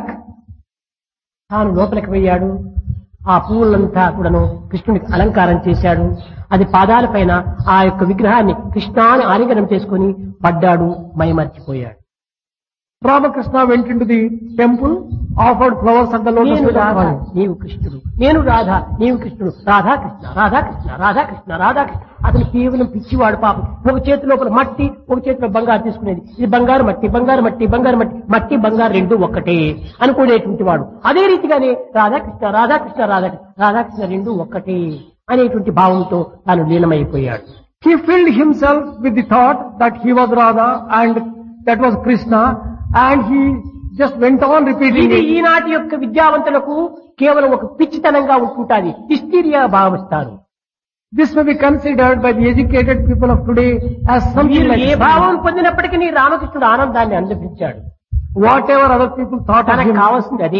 తాను లోపలికి పోయాడు. ఆ పువ్వులంతా కూడాను కృష్ణునికి అలంకారం చేశాడు. అది పాదాలపైన ఆ యొక్క విగ్రహాన్ని కృష్ణాన్ని ఆలింగనం చేసుకుని పడ్డాడు, మైమర్చిపోయాడు. Ramakrishna went into the temple, offered flowers at the lotus నేను feet of రాధ, Radha. నీవు కృష్ణుడు, నేను రాధ, నీవు కృష్ణుడు, రాధా కృష్ణ, రాధా కృష్ణ, రాధా కృష్ణ, రాధా కృష్ణ. అతను కేవలం పిచ్చివాడు పాపం. ఒక చేతి లోపల మట్టి, ఒక చేతిలో బంగారు తీసుకునేది. ఇది బంగారు మట్టి, బంగారు మట్టి, బంగారు మట్టి, మట్టి బంగారు రెండు ఒక్కటే అనుకునేటువంటి వాడు. అదే రీతిగానే రాధాకృష్ణ, రాధాకృష్ణ, రాధాకృష్ణ, రాధాకృష్ణ రెండు ఒక్కటే అనేటువంటి భావంతో తాను లీనమైపోయాడు. He filled himself with the thought that he was Radha and that was Krishna, and he just went on repeating ఇది it. ఈనాటి యొక్క విద్యావంతులకు కేవలం ఒక పిచ్చితనంగా ఉంటుంటాది, హిస్టీరియా భావిస్తారు. This may be considered by the educated people of today as something మీరు like ఏ భావం పొందినప్పటికీ నీ రామకృష్ణుడు ఆనందాన్ని అనుభవించాడు. whatever other people thought of తనకు him. కావాల్సింది అదే.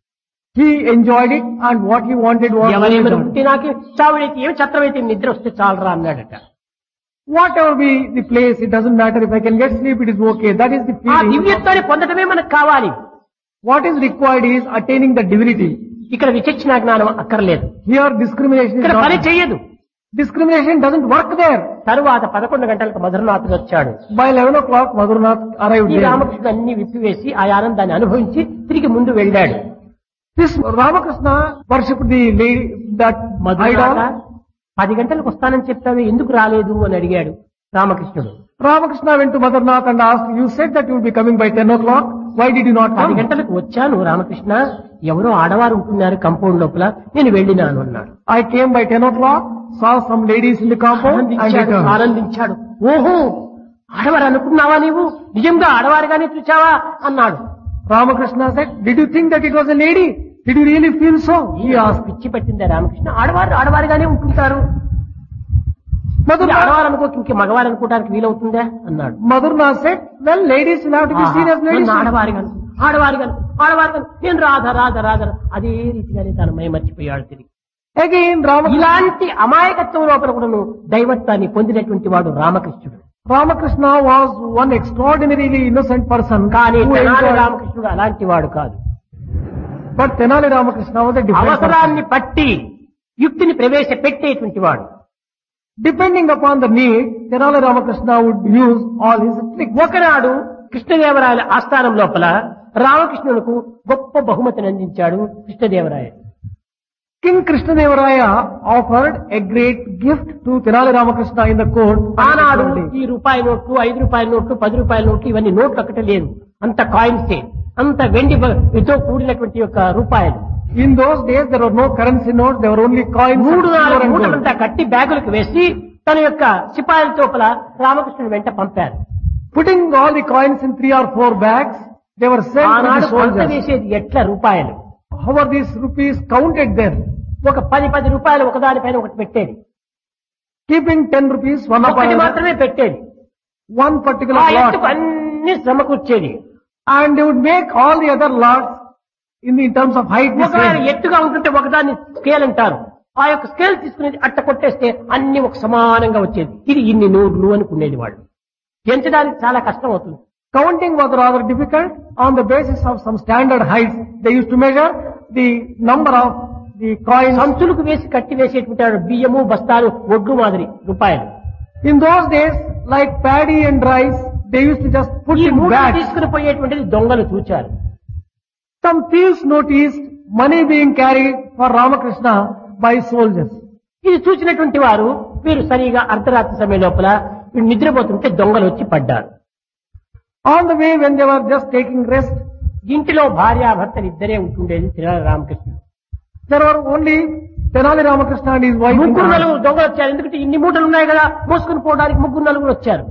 He enjoyed it, and what he wanted was ఎవరేమైనా religion. పుట్టి నాకు చావుడైతే ఏమి ఛత్రమైతే నిద్ర వస్తే చాలరా అన్నాడట. Whatever be the place, it doesn't matter. If I can get sleep, it is okay. That is the ఆ feeling. దివ్యత్వాన్ని పొందటమే మనకు కావాలి. What is required is attaining the divinity. ఇక్కడ విచక్షణ జ్ఞానం అక్కర్లేదు. Here discrimination is ఇక్కడ పని not. చెయ్యదు. Discrimination doesn't work there. తరువాత 11 గంటలకు మధురనాథుడు వచ్చాడు. By 11 o'clock, Madhurnath arrived ఈ there. రామకృష్ణుడు అన్ని విప్పివేసి ఆ ఆనందాన్ని అనుభవించి తిరిగి ముందు వెళ్ళాడు. This Ramakrishna worshipped the lady, that మధురనాథ idol. 10 గంటలకు వస్తానని చెప్తావే ఎందుకు రాలేదు అని అడిగాడు రామకృష్ణుడు. Ramakrishna went to Madhurnath and asked, you said that you will be coming by 10 o'clock. Why did you not 10 come? గంటలకు వచ్చాను రామకృష్ణ, ఎవరో ఆడవారు ఉంటున్నారు కంపౌండ్ లోపల, నేను వెళ్ళినాను అన్నాడు. I came by 10 o'clock, saw some ladies in the compound and ఆనందించాడు, returned. ఆనందించాడు. ఓహో ఆడవారు అనుకున్నావా నీవు, నిజంగా ఆడవారుగానే చూచావా అన్నాడు. Ramakrishna said, did you think that it was a lady? Did you really feel so? He asked. పిచ్చి పట్టిందా రామకృష్ణ, ఆడవారు ఆడవారుగానే ఉంటుంటారు, ఇది Madhurnath, ఆడవారు అనుకోక ఇంక మగవారు అనుకోవడానికి వీలవుతుందా అన్నాడు. Madhurnath said, well, ladies will have to be seen as ladies. నన్ను ఆడవారిగా నేను రాధ రాధ రాధ అదే రీతిగానే తను మర్చిపోయాడు తిరిగి. Again, Ramakrishna, ఇలాంటి అమాయకత్వం లోపల కూడాను దైవత్వాన్ని పొందినటువంటి వాడు రామకృష్ణుడు. Ramakrishna was one extraordinarily innocent person. కానీ who తెనాలి enjoyed- రామకృష్ణుడు అలాంటి వాడు కాదు. But Tenali Ramakrishna was a different person. అవసరాన్ని బట్టి యుక్తిని ప్రవేశపెట్టేటువంటి వాడు. Depending upon the need, Tenali Ramakrishna would use all his tricks. ఒకనాడు కృష్ణదేవరాయల ఆస్థానం లోపల రామకృష్ణులకు గొప్ప బహుమతిని అందించాడు కృష్ణదేవరాయలు. King Krishnadevaraya offered a great gift to Tenali Ramakrishna in the court. ఆనాడు ఈ రూపాయి నోట్లు, 5 రూపాయల నోట్లు, 10 రూపాయల నోట్లు ఇవన్నీ నోట్లు ఒక్కటే లేదు, అంత కాయిన్సే, అంత వెండితో కూడినటువంటి యొక్క రూపాయలు. In those days, there were no currency notes, there were only coins. 3-4 silver and gold. మూటలంతా కట్టి బ్యాగులకు వేసి తన యొక్క సిపాయిల తోపల రామకృష్ణుని వెంట పంపారు. Putting all the coins in 3 or 4 bags, they were sent to ఆనాడు the కొంత soldiers. వేసేది ఎట్లా రూపాయలు, How are these rupees counted then? ఒక 10 రూపాయలు ఒకదానిపైన ఒకటి పెట్టేది, Keeping 10 rupees, one upon ఒకటి another, మాత్రమే పెట్టేది. one particular ఆ ఎత్తుకు lot. అన్ని సమకూర్చేది. And they would make all the other lots in terms of height the ఒక same. ఎత్తుగా ఉంటుంటే ఒకదాన్ని స్కేల్ అంటారు. ఆ యొక్క స్కేల్ తీసుకునేది అట్ట కొట్టేస్తే అన్ని ఒక సమానంగా వచ్చేది. ఇది ఇన్ని నూర్లు అనుకునేది వాళ్ళు. ఎంచడానికి చాలా కష్టం అవుతుంది. Counting was rather difficult. On the basis of some standard heights, they used to measure the number of the coins. సంచులకు వేసి కట్టి వేసేటువంటి వాడు బియ్యము బస్తాలు ఒడ్లు మాదిరి రూపాయలు. In those days, like paddy and rice, they used to just put ఈ in మూట bags. తీసుకుని పోయేటువంటిది దొంగలు చూచారు. Some thieves noticed money being carried for Ramakrishna by soldiers. ఇది చూసినటువంటి వారు వీరు సరిగా అర్ధరాత్రి సమయం లోపల వీడు నిద్రపోతుంటే దొంగలు వచ్చి పడ్డారు. On the way, when they were just taking rest, ఇంటిలో భార్యాభర్తలు ఇద్దరే ఉంటుండేది తిరుమల రామకృష్ణుడు. there were only Tenali Ramakrishna and his wife. in the ముగ్గురు house. నలుగురు దొంగలు వచ్చారు. ఎందుకంటే ఇన్ని మూటలు ఉన్నాయి కదా మోసుకుని పోవడానికి ముగ్గురు నలుగురు వచ్చారు.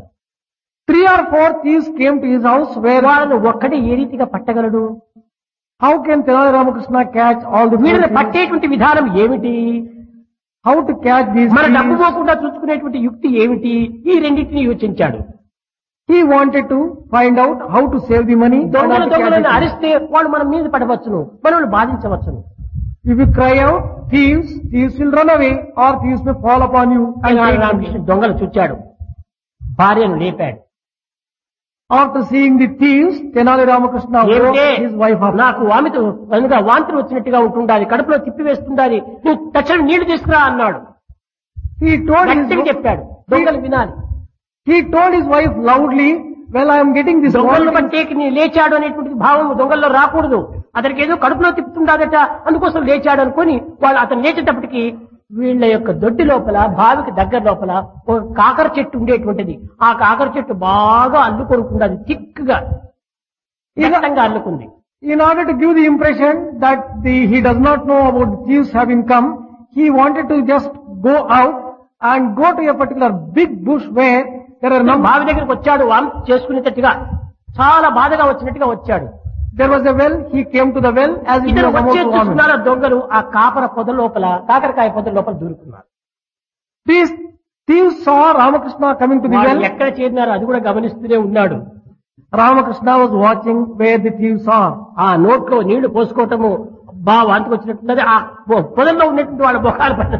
3 or 4 thieves came to his house where వాళ్ళను ఒక్కడే ఏ రీతిగా పట్టగలడు? how can Tenali Ramakrishna catch all the four వీళ్ళని thieves? పట్టేటువంటి విధానం ఏమిటి? How to catch these మన డబ్బు thieves? పోకుండా చూసుకునేటువంటి యుక్తి ఏమిటి? ఈ రెండింటిని యోచించాడు. He wanted to find out how to save the money. and how to catch దొంగలను the thieves. అరిస్తే వాళ్ళు మన మీద పడవచ్చును, మనల్ని బాధించవచ్చును. If you cry out, thieves will run away, or thieves may fall upon you and Tenali take them. రామకృష్ణుడు దొంగలు చూచాడు, భార్యను లేపాడు. After seeing the thieves, Tenali Ramakrishna ఏమిటే woke his wife up. నాకు వాంతులు వచ్చినట్టుగా ఉంటుండాలి, కడుపులో తిప్పి వేస్తుండాలి, నువ్వు తక్షణం నీళ్లు తీసుకురా అన్నాడు. He told గట్టిగా చెప్పాడు, దొంగలు వినాలి. his wife loudly, well, I am getting this దొంగలను vomiting. బట్టేకి నీ లేచాడు అనేటువంటి భావం దొంగల్లో రాకూడదు. అతనికి ఏదో కడుపులో తిప్పుతుండదట, అందుకోసం లేచాడు అనుకుని వాళ్ళు అతను లేచేటప్పటికి వీళ్ళ యొక్క దొడ్డి లోపల, బావికి దగ్గర లోపల ఒక కాకర చెట్టు ఉండేటువంటిది. ఆ కాకర చెట్టు బాగా అల్లుకొనుకుంది, థిక్గా దట్టంగా అల్లుకుంది. In order to give the impression that he does not know about the thieves having come, he wanted to just go out and go to a particular big bush where there are బావి దగ్గరికి వచ్చాడు, వాంతి చేసుకునేటట్టుగా చాలా బాధగా వచ్చినట్టుగా వచ్చాడు. There was a well, he came to the well as if he ఇతను was about వచ్చే to vomit. చూస్తున్నారు దొంగలు ఆ కాకరకాయ పొద లోపల దూరుకున్నారు. These thieves saw Ramakrishna coming to the వాళ్ళు well. ఎక్కడ చేరినారో అది కూడా గమనిస్తూనే ఉన్నాడు. Ramakrishna was watching where the thieves are. ఆ నోట్లో నీళ్లు పోసుకోవటము బాగా వాంతికి వచ్చినట్టున్నది. ఆ పొదల్లో ఉన్నటువంటి వాళ్ళ మొఖాల పైన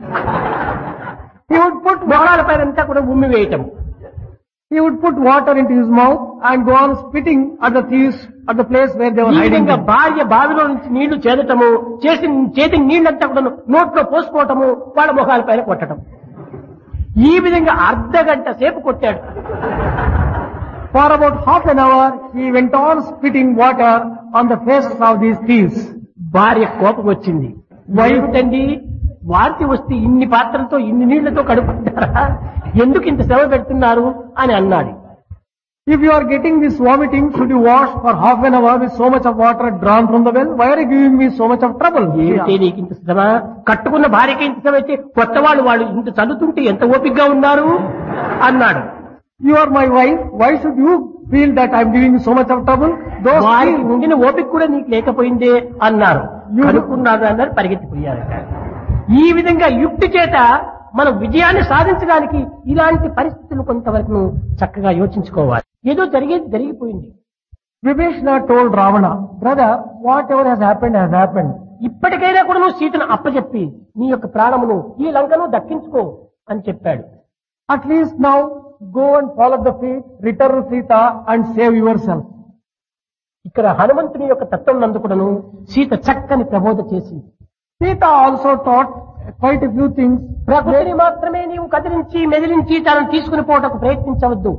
He would put మొఖాల పైన అంతా కూడా ఉమ్మి వేయటం. water into his mouth and go on spitting at the thieves at the place where they were ఈ hiding. విధంగా భార్య బావిలో నుంచి నీళ్లు చేరటము, చేతి నీళ్లంతా కూడా నోట్లో పోసుకోవటము, వాళ్ళ మొఖాల పైన కొట్టడం. ఈ విధంగా అర్ధ గంట సేపు కొట్టాడు. For about half an hour, he went on spitting water on the faces of these thieves. భార్య కోపం వచ్చింది. ఏమిటండి వాంతి వస్తే ఇన్ని పాత్రలతో ఇన్ని నీళ్లతో కడుపుకుంటారా, ఎందుకు ఇంత శ్రమ పెడుతున్నారు అని అన్నాడు. If you are getting this vomiting, should you wash for half an hour with so much of water drawn from the well? Why are you giving me so much of trouble? ఏమిటే నీకు ఇంత శ్రమ, కట్టుకున్న భార్యకి ఇంత శ్రమ అయితే కొత్త వాళ్ళు ఇంత చల్లుతుంటే ఎంత ఓపికగా ఉన్నారు అన్నాడు. You are my wife. Why should you feel that I am giving you so much of trouble? Those వారికి thieves, ఉండిన ఓపిక కూడా నీకు లేకపోయిందే అన్నారు. అనుకున్నారు అన్నారు, పరిగెత్తిపోయారు. ఈ విధంగా యుక్తి చేత మనం విజయాన్ని సాధించడానికి ఇలాంటి పరిస్థితులు కొంతవరకు చక్కగా యోచించుకోవాలి. ఏదో జరిగిపోయింది. Vibhishana told Ravana, brother, whatever has happened. ఇప్పటికైనా కూడా నువ్వు సీతను అప్పచెప్పి నీ యొక్క ప్రాణమును ఈ లంకను దక్కించుకో అని చెప్పాడు. At least now go and follow the feet, return Sita and save yourself. ఇక్కడ హనుమంతుని యొక్క తత్వం నందుకుడను సీత చక్కని ప్రబోధ చేసింది. Sita also taught quite a few things. ప్రకృతిని మాత్రమే నీవు కదిలించి మెదిలించి తనను తీసుకుని పోవటకు ప్రయత్నించవద్దు.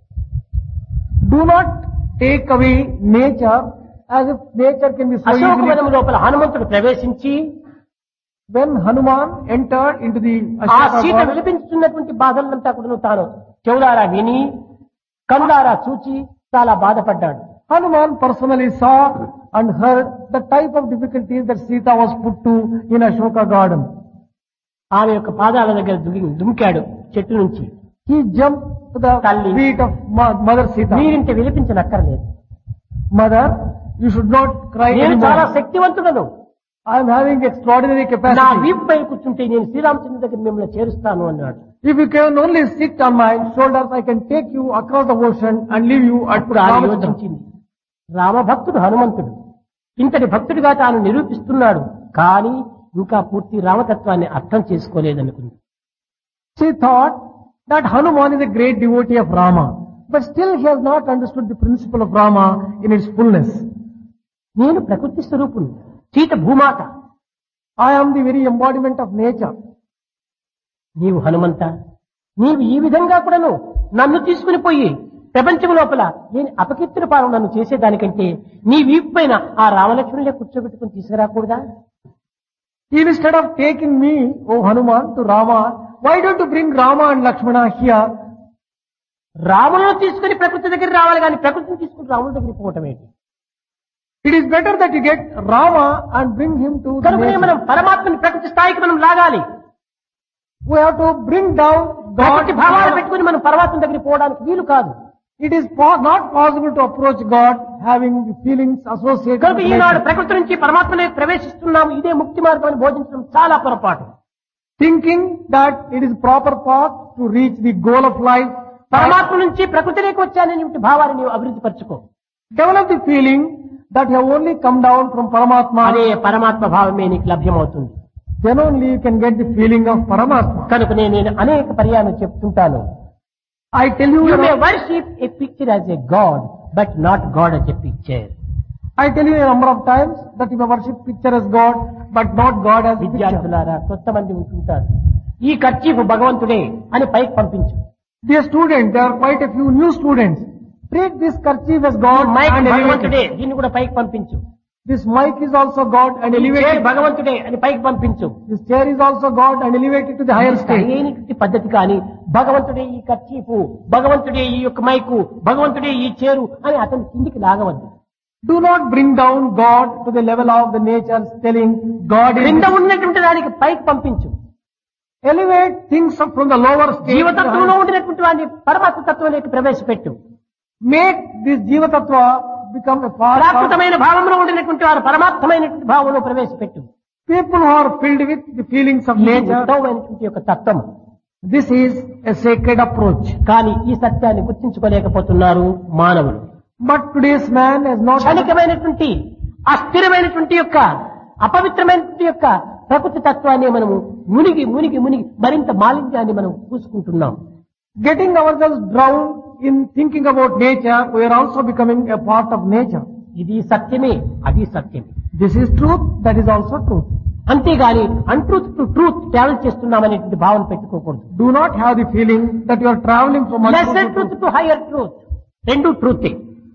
Do not take away nature as if nature can be so easily. అశోకవనం లోపల హనుమంతుడు ప్రవేశించి When Hanuman entered into the ఆ Ashoka సీత garden, విలిపించుతున్నటువంటి బాధలంతా కూడా తాను చెవులారా విని కళ్ళారా చూచి చాలా బాధపడ్డాడు. Hanuman personally saw and heard the type of difficulties that Sita was put to in Ashoka garden. ఆమె యొక్క పాదాల దగ్గర దుమికాడు చెట్టు నుంచి. He jumped to the Talli. feet of Mother Sita. మీరింత విలిపించనక్కర్లేదు, Mother, you should not cry నేను చాలా anymore. శక్తివంతుడను, I am having extraordinary నా capacity. వీపు పై కూర్చుంటే నేను శ్రీరామచంద్ర దగ్గర మిమ్మల్ని చేరుస్తాను అన్నాడు. If you can only sit on my shoulders, I can take you across the ocean and leave you at అప్పుడు ఆమె Ramachandra. యోచించింది, రామభక్తుడు హనుమంతుడు ఇంతటి భక్తుడిగా తాను నిరూపిస్తున్నాడు, కానీ ఇంకా పూర్తి రామతత్వాన్ని అర్థం చేసుకోలేదనుకుంది. She thought that Hanuman is a great devotee of Rama, but still he has not understood the principle of Rama in its fullness. నేను ప్రకృతి స్వరూపుని, సీత భూమాత, I am the very embodiment of nature. నీవు హనుమంత, నీవు ఈ విధంగా కూడాను నన్ను తీసుకుని పోయి ప్రపంచం లోపల నేను అపకీర్తిన పాలన నన్ను చేసేదానికంటే నీ వీపు పైన ఆ రామలక్ష్మణులే కూర్చోబెట్టుకుని తీసుకురాకూడదా? Instead of taking me, O Hanuman, to Rama, why don't you bring Rama and Lakshmana here? రాములను తీసుకుని ప్రకృతి దగ్గర రావాలి, కానీ ప్రకృతిని తీసుకుని రాముల దగ్గరికి పోవటం ఏంటి? It is better that you get Rama and bring him to the కనుకనే nature. మనం పరమాత్మని ప్రకృతి స్థాయికి మనం లాగాలి. We have to bring down ప్రకృతి భావాలు God. పెట్టుకుని మనం పరమాత్మ దగ్గరికి పోవడానికి వీలు కాదు. It is not possible to approach God having the feelings associated కనుక with ఈనాడు nature. ప్రకృతి నుంచి పరమాత్మనే ప్రవేశిస్తున్నాము, ఇదే ముక్తి మార్గం అని బోధించడం చాలా పొరపాటు. Thinking that it is proper path to reach the goal of life. పరమాత్మ నుంచి ప్రకృతిలోకి వచ్చానని భావాన్ని నీవు అభివృద్ధి పరచుకో. Develop the feeling that you have only come down from అదే Paramatma. పరమాత్మ భావమే నీకు లభ్యమవుతుంది. Then only you can get the feeling of Paramatma. కనుక నేను అనేక పర్యాలు చెప్తుంటాను, I tell you, You may worship a picture as a god, but not God as a picture. I tell you a number of times that you may worship picture as God, but not God as picture. విద్యార్థులారా కొంతమంది ఉంటుంటారు, ఈ ఖర్చీఫ్ భగవంతుడే అని పైకి పంపించు. Dear students, there are quite a few new students. Treat this kerchief as God mike and elevate భగవంతుడే, it. దీన్ని కూడా పైకి పంపించు. This mic is also God and ఈ elevate చైర్ it. భగవంతుడే అని పైకి పంపించు. This chair is also God and elevate it to the higher stage. సరైనటువంటి పద్ధతి కానీ భగవంతుడే ఈ ఖర్చీఫ్, భగవంతుడే ఈ యొక్క మైకు, భగవంతుడే ఈ చేరు అని అతని కిందికి లాగవద్దు. Do not bring down God to the level of the nature, telling God is. క్రింద ఉన్నటువంటి దానికి పైకి పంపించు. Elevate things up from the lower stage. to the జీవతత్వంలో higher. ఉండినటువంటి వాడిని పరమాత్మ తత్వంలోకి ప్రవేశపెట్టు. Make this Jiva Tattva become a part of ప్రాకృతమైన భావంలో ఉండినటువంటి వారు పరమాత్మైనటువంటి భావంలో ప్రవేశపెట్టు. people who are filled with the feelings of ఇది nature. ఉత్తమమైనటువంటి యొక్క తత్వం. This is a sacred approach. కానీ ఈ సత్యాన్ని గుర్తించుకోలేకపోతున్నారు మానవులు. But today's man has not. క్షణికమైనటువంటి అస్థిరమైనటువంటి యొక్క అపవిత్రమైనటువంటి యొక్క ప్రకృతి తత్వాన్ని మనము మునిగి మునిగి మునిగి మరింత మాలిన్యాన్ని మనం పూసుకుంటున్నాం. Getting ourselves drowned in thinking about nature, we are also becoming a part of nature. ఇది సత్యమే, అది సత్యమే. This is truth, that is also truth. అంతేగాని అన్ట్రూత్ టు ట్రూత్ ట్రావెల్ చేస్తున్నామనేటువంటి భావన పెట్టుకోకూడదు. Do not have the feeling that you are traveling from one truth lesser to truth truth. To higher truth, రెండు ట్రూతే.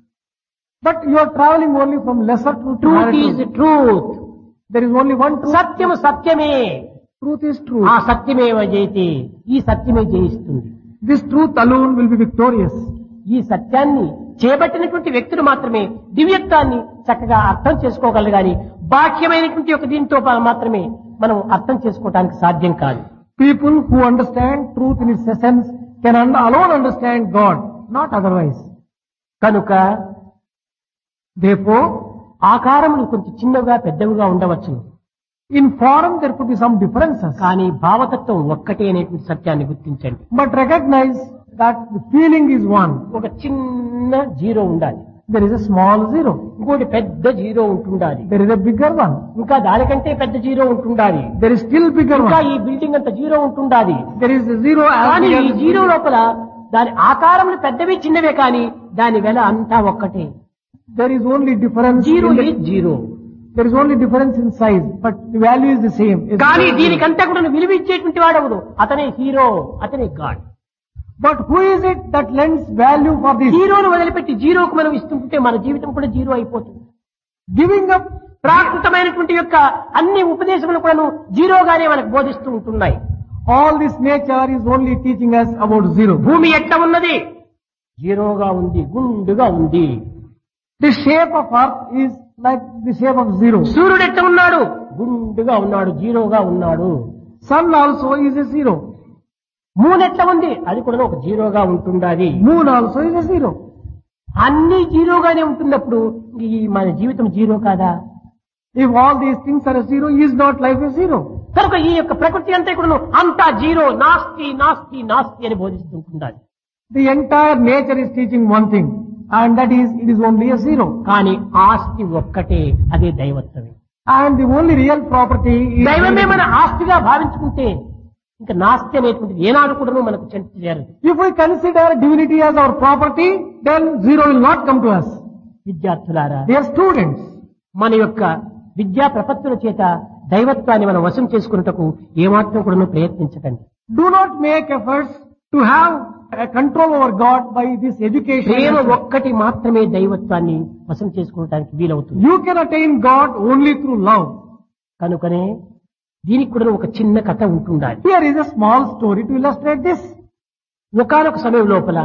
But you are traveling only from lesser truth to higher truth is truth. Truth. There is only one truth. సత్యము సత్యమే. Truth is truth. ఆ సత్యమేవ జయతే, ఈ సత్యమే జయిస్తుంది. This truth alone will be victorious. ఈ సత్యాన్ని చేపట్టినటువంటి వ్యక్తులు మాత్రమే దివ్యత్వాన్ని చక్కగా అర్థం చేసుకోగలరు గాని బాహ్యమైనటువంటి ఒక దీంతో మాత్రమే మనం అర్థం చేసుకోవడానికి సాధ్యం కాదు. People who understand truth in its essence can alone understand God, not otherwise. కనుక Therefore, ఆకారములు కొంచెం చిన్నగా పెద్దవిగా ఉండవచ్చు, in form there could be some differences. కానీ భావతత్వం ఒక్కటే అనేటువంటి సత్యాన్ని గుర్తించండి. But recognize that the feeling is one. ఒక చిన్న జీరో ఉండాలి, There is a small zero. ఇంకోటి పెద్ద జీరో ఉంటుండాలి, There is a bigger one. ఇంకా దానికంటే పెద్ద జీరో ఉంటుండాలి, There is still bigger ఇంకా one. ఈ బిల్డింగ్ అంత జీరో ఉంటుండాలి. There is a zero as కానీ big ఈ as జీరో లోపల దాని ఆకారములు పెద్దవి చిన్నవే కానీ దాని వెల అంతా ఒక్కటే. there is only difference. Zero in the- is zero. There is only difference in size, but the value is the same. It's కానీ zero. దీనికంతా కూడా విలువ ఇచ్చేటువంటి వాడెవడు? అతనే హీరో, అతనే god. But who is it that lends value for this? హీరోను వదిలిపెట్టి జీరోకు మనం ఇస్తుంటే మన జీవితం కూడా జీరో అయిపోతుంది. Giving up ప్రాకృతమైనటువంటి యొక్క అన్ని ఉపదేశములు కూడా జీరోగానే మనకు బోధిస్తూ ఉంటున్నాయి. all this nature is only teaching us about zero. భూమి ఎట్లా ఉన్నది? జీరోగా ఉంది, గుండుగా ఉంది. The shape of earth is like the shape of zero. సూర్యుడు ఎట్లా ఉన్నాడు? గుండుగా ఉన్నాడు, జీరోగా ఉన్నాడు. Sun also is a zero. Moon ఎట్లా ఉంది? అది కూడా ఒక జీరోగా ఉంటుండాలి. Moon also is a zero. అన్ని జీరోగానే ఉంటున్నప్పుడు ఈ మన జీవితం జీరో కాదా? If all these things are a zero, is not life a zero? కనుక ఈ యొక్క ప్రకృతి అంతా కూడా అంతా జీరో, నాస్తి నాస్తి నాస్తి అని బోధిస్తుంటుండాలి. The entire nature is teaching one thing, and that is, it is only a zero. కానీ ఆస్తి ఒక్కటే, అదే దైవత్వమే. And the only real property is దైవమే మన ఆస్తిగా భావించుకుంటే ఇంకా నాస్తి అనేటువంటిది ఏనాడు కూడా మనకు చెంత చేరదు. If we consider divinity as our property, then zero will not come to us. విద్యార్థులారా, Dear students, మన యొక్క విద్యా ప్రపత్తుల చేత దైవత్వాన్ని మనం వశం చేసుకున్నటకు ఏమాత్రం కూడా ప్రయత్నించకండి. do not make efforts to have a control over God by this education. ప్రేమ ఒక్కటి మాత్రమే దైవత్వాన్ని వశం చేసుకోవడానికి వీలవుతుంది. You can attain God only through love. కనుకనే దీనికి కూడా ఒక చిన్న కథ ఉంటుండాలి. Here is a small story to illustrate this. ఒకానొక సమయం లోపల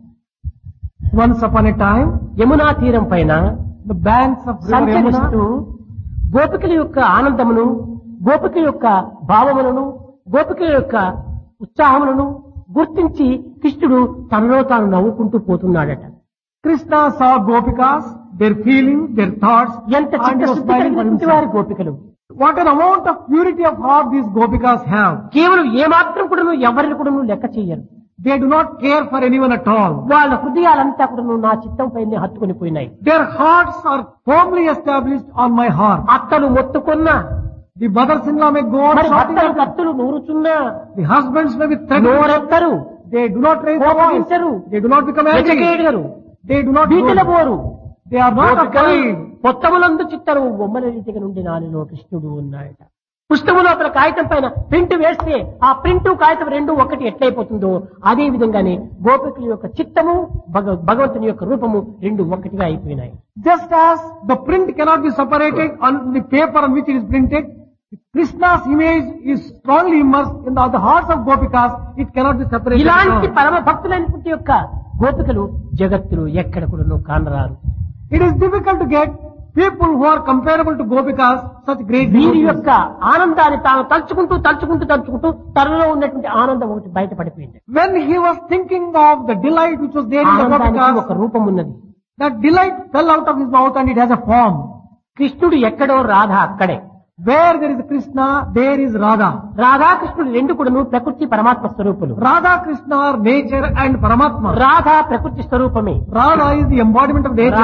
Once upon a time, Yamuna తీరం పైన the banks of river సంచరిస్తూ Yamuna, గోపికల యొక్క ఆనందమును, గోపికల యొక్క భావములను, గోపికల యొక్క ఉత్సాహములను గుర్తించి కృష్ణుడు తనలో తాను నవ్వుకుంటూ పోతున్నాడట. Krishna saw Gopikas, their feelings, their thoughts, ఎంత and he was చిత్తశుద్ధి smiling for కలిగినటువంటి వారి himself. గోపికలు. What an amount of purity of heart these Gopikas have. కేవలం ఏమాత్రం కూడా ఎవరిని కూడా లెక్క చేయరు. They do not care for anyone at all. వాళ్ళ హృదయాలంతా కూడా నా చిత్తం పైనే హత్తుకొని పోయినాయి. Their hearts are firmly established on my heart. అత్తలు మొత్తుకున్నా, The mothers-in-law may go on మరి shouting భర్తలు at them. కత్తులు నూరుచున్నా The husbands may be threatened. నోరెత్తరు. They do not raise their voice. కోపగించరు, They do not become angry. వెచకేయరు, They do not వీటిల groan. పోరు. They are not afraid. పొత్తములందు చిత్తరు బొమ్మల రీతిగా నుండి నానిలో కృష్ణుడు ఉన్నాయట. పుస్తకం లోపల కాగితం పైన ప్రింట్ వేస్తే ఆ ప్రింట్ కాగితం రెండు ఒకటి ఎట్లయిపోతుందో అదే విధంగానే గోపికల యొక్క చిత్తము భగవంతుని యొక్క రూపము రెండు ఒకటిగా అయిపోయినాయి. Just as the print cannot be separated on the paper on which it is printed, Krishna's image is strongly immersed in the hearts of Gopikas. It cannot be separated. ఇలాంటి at all. పరమ భక్తులైనటువంటి యొక్క గోపికలు జగత్తులు ఎక్కడ కూడా కానరారు. It is difficult to get people who are comparable to Gopikas, such great వీరి devotees. యొక్క ఆనందాన్ని తాను తలుచుకుంటూ తనలో ఉన్నటువంటి ఆనందం ఒకటి బయటపడిపోయింది. When he was thinking of the delight which was there in the ఆనందానికి ఒక Gopikas, రూపం ఉన్నది. that delight fell out of his mouth and it has a form. కృష్ణుడు ఎక్కడో రాధ అక్కడే. Where there is Krishna, there is Radha. రాధాకృష్ణుడు రెండు కూడాను ప్రకృతి పరమాత్మ స్వరూపులు. Radha Krishna are nature and Paramatma. Radha ప్రకృతి స్వరూపమే. Radha is the embodiment of nature.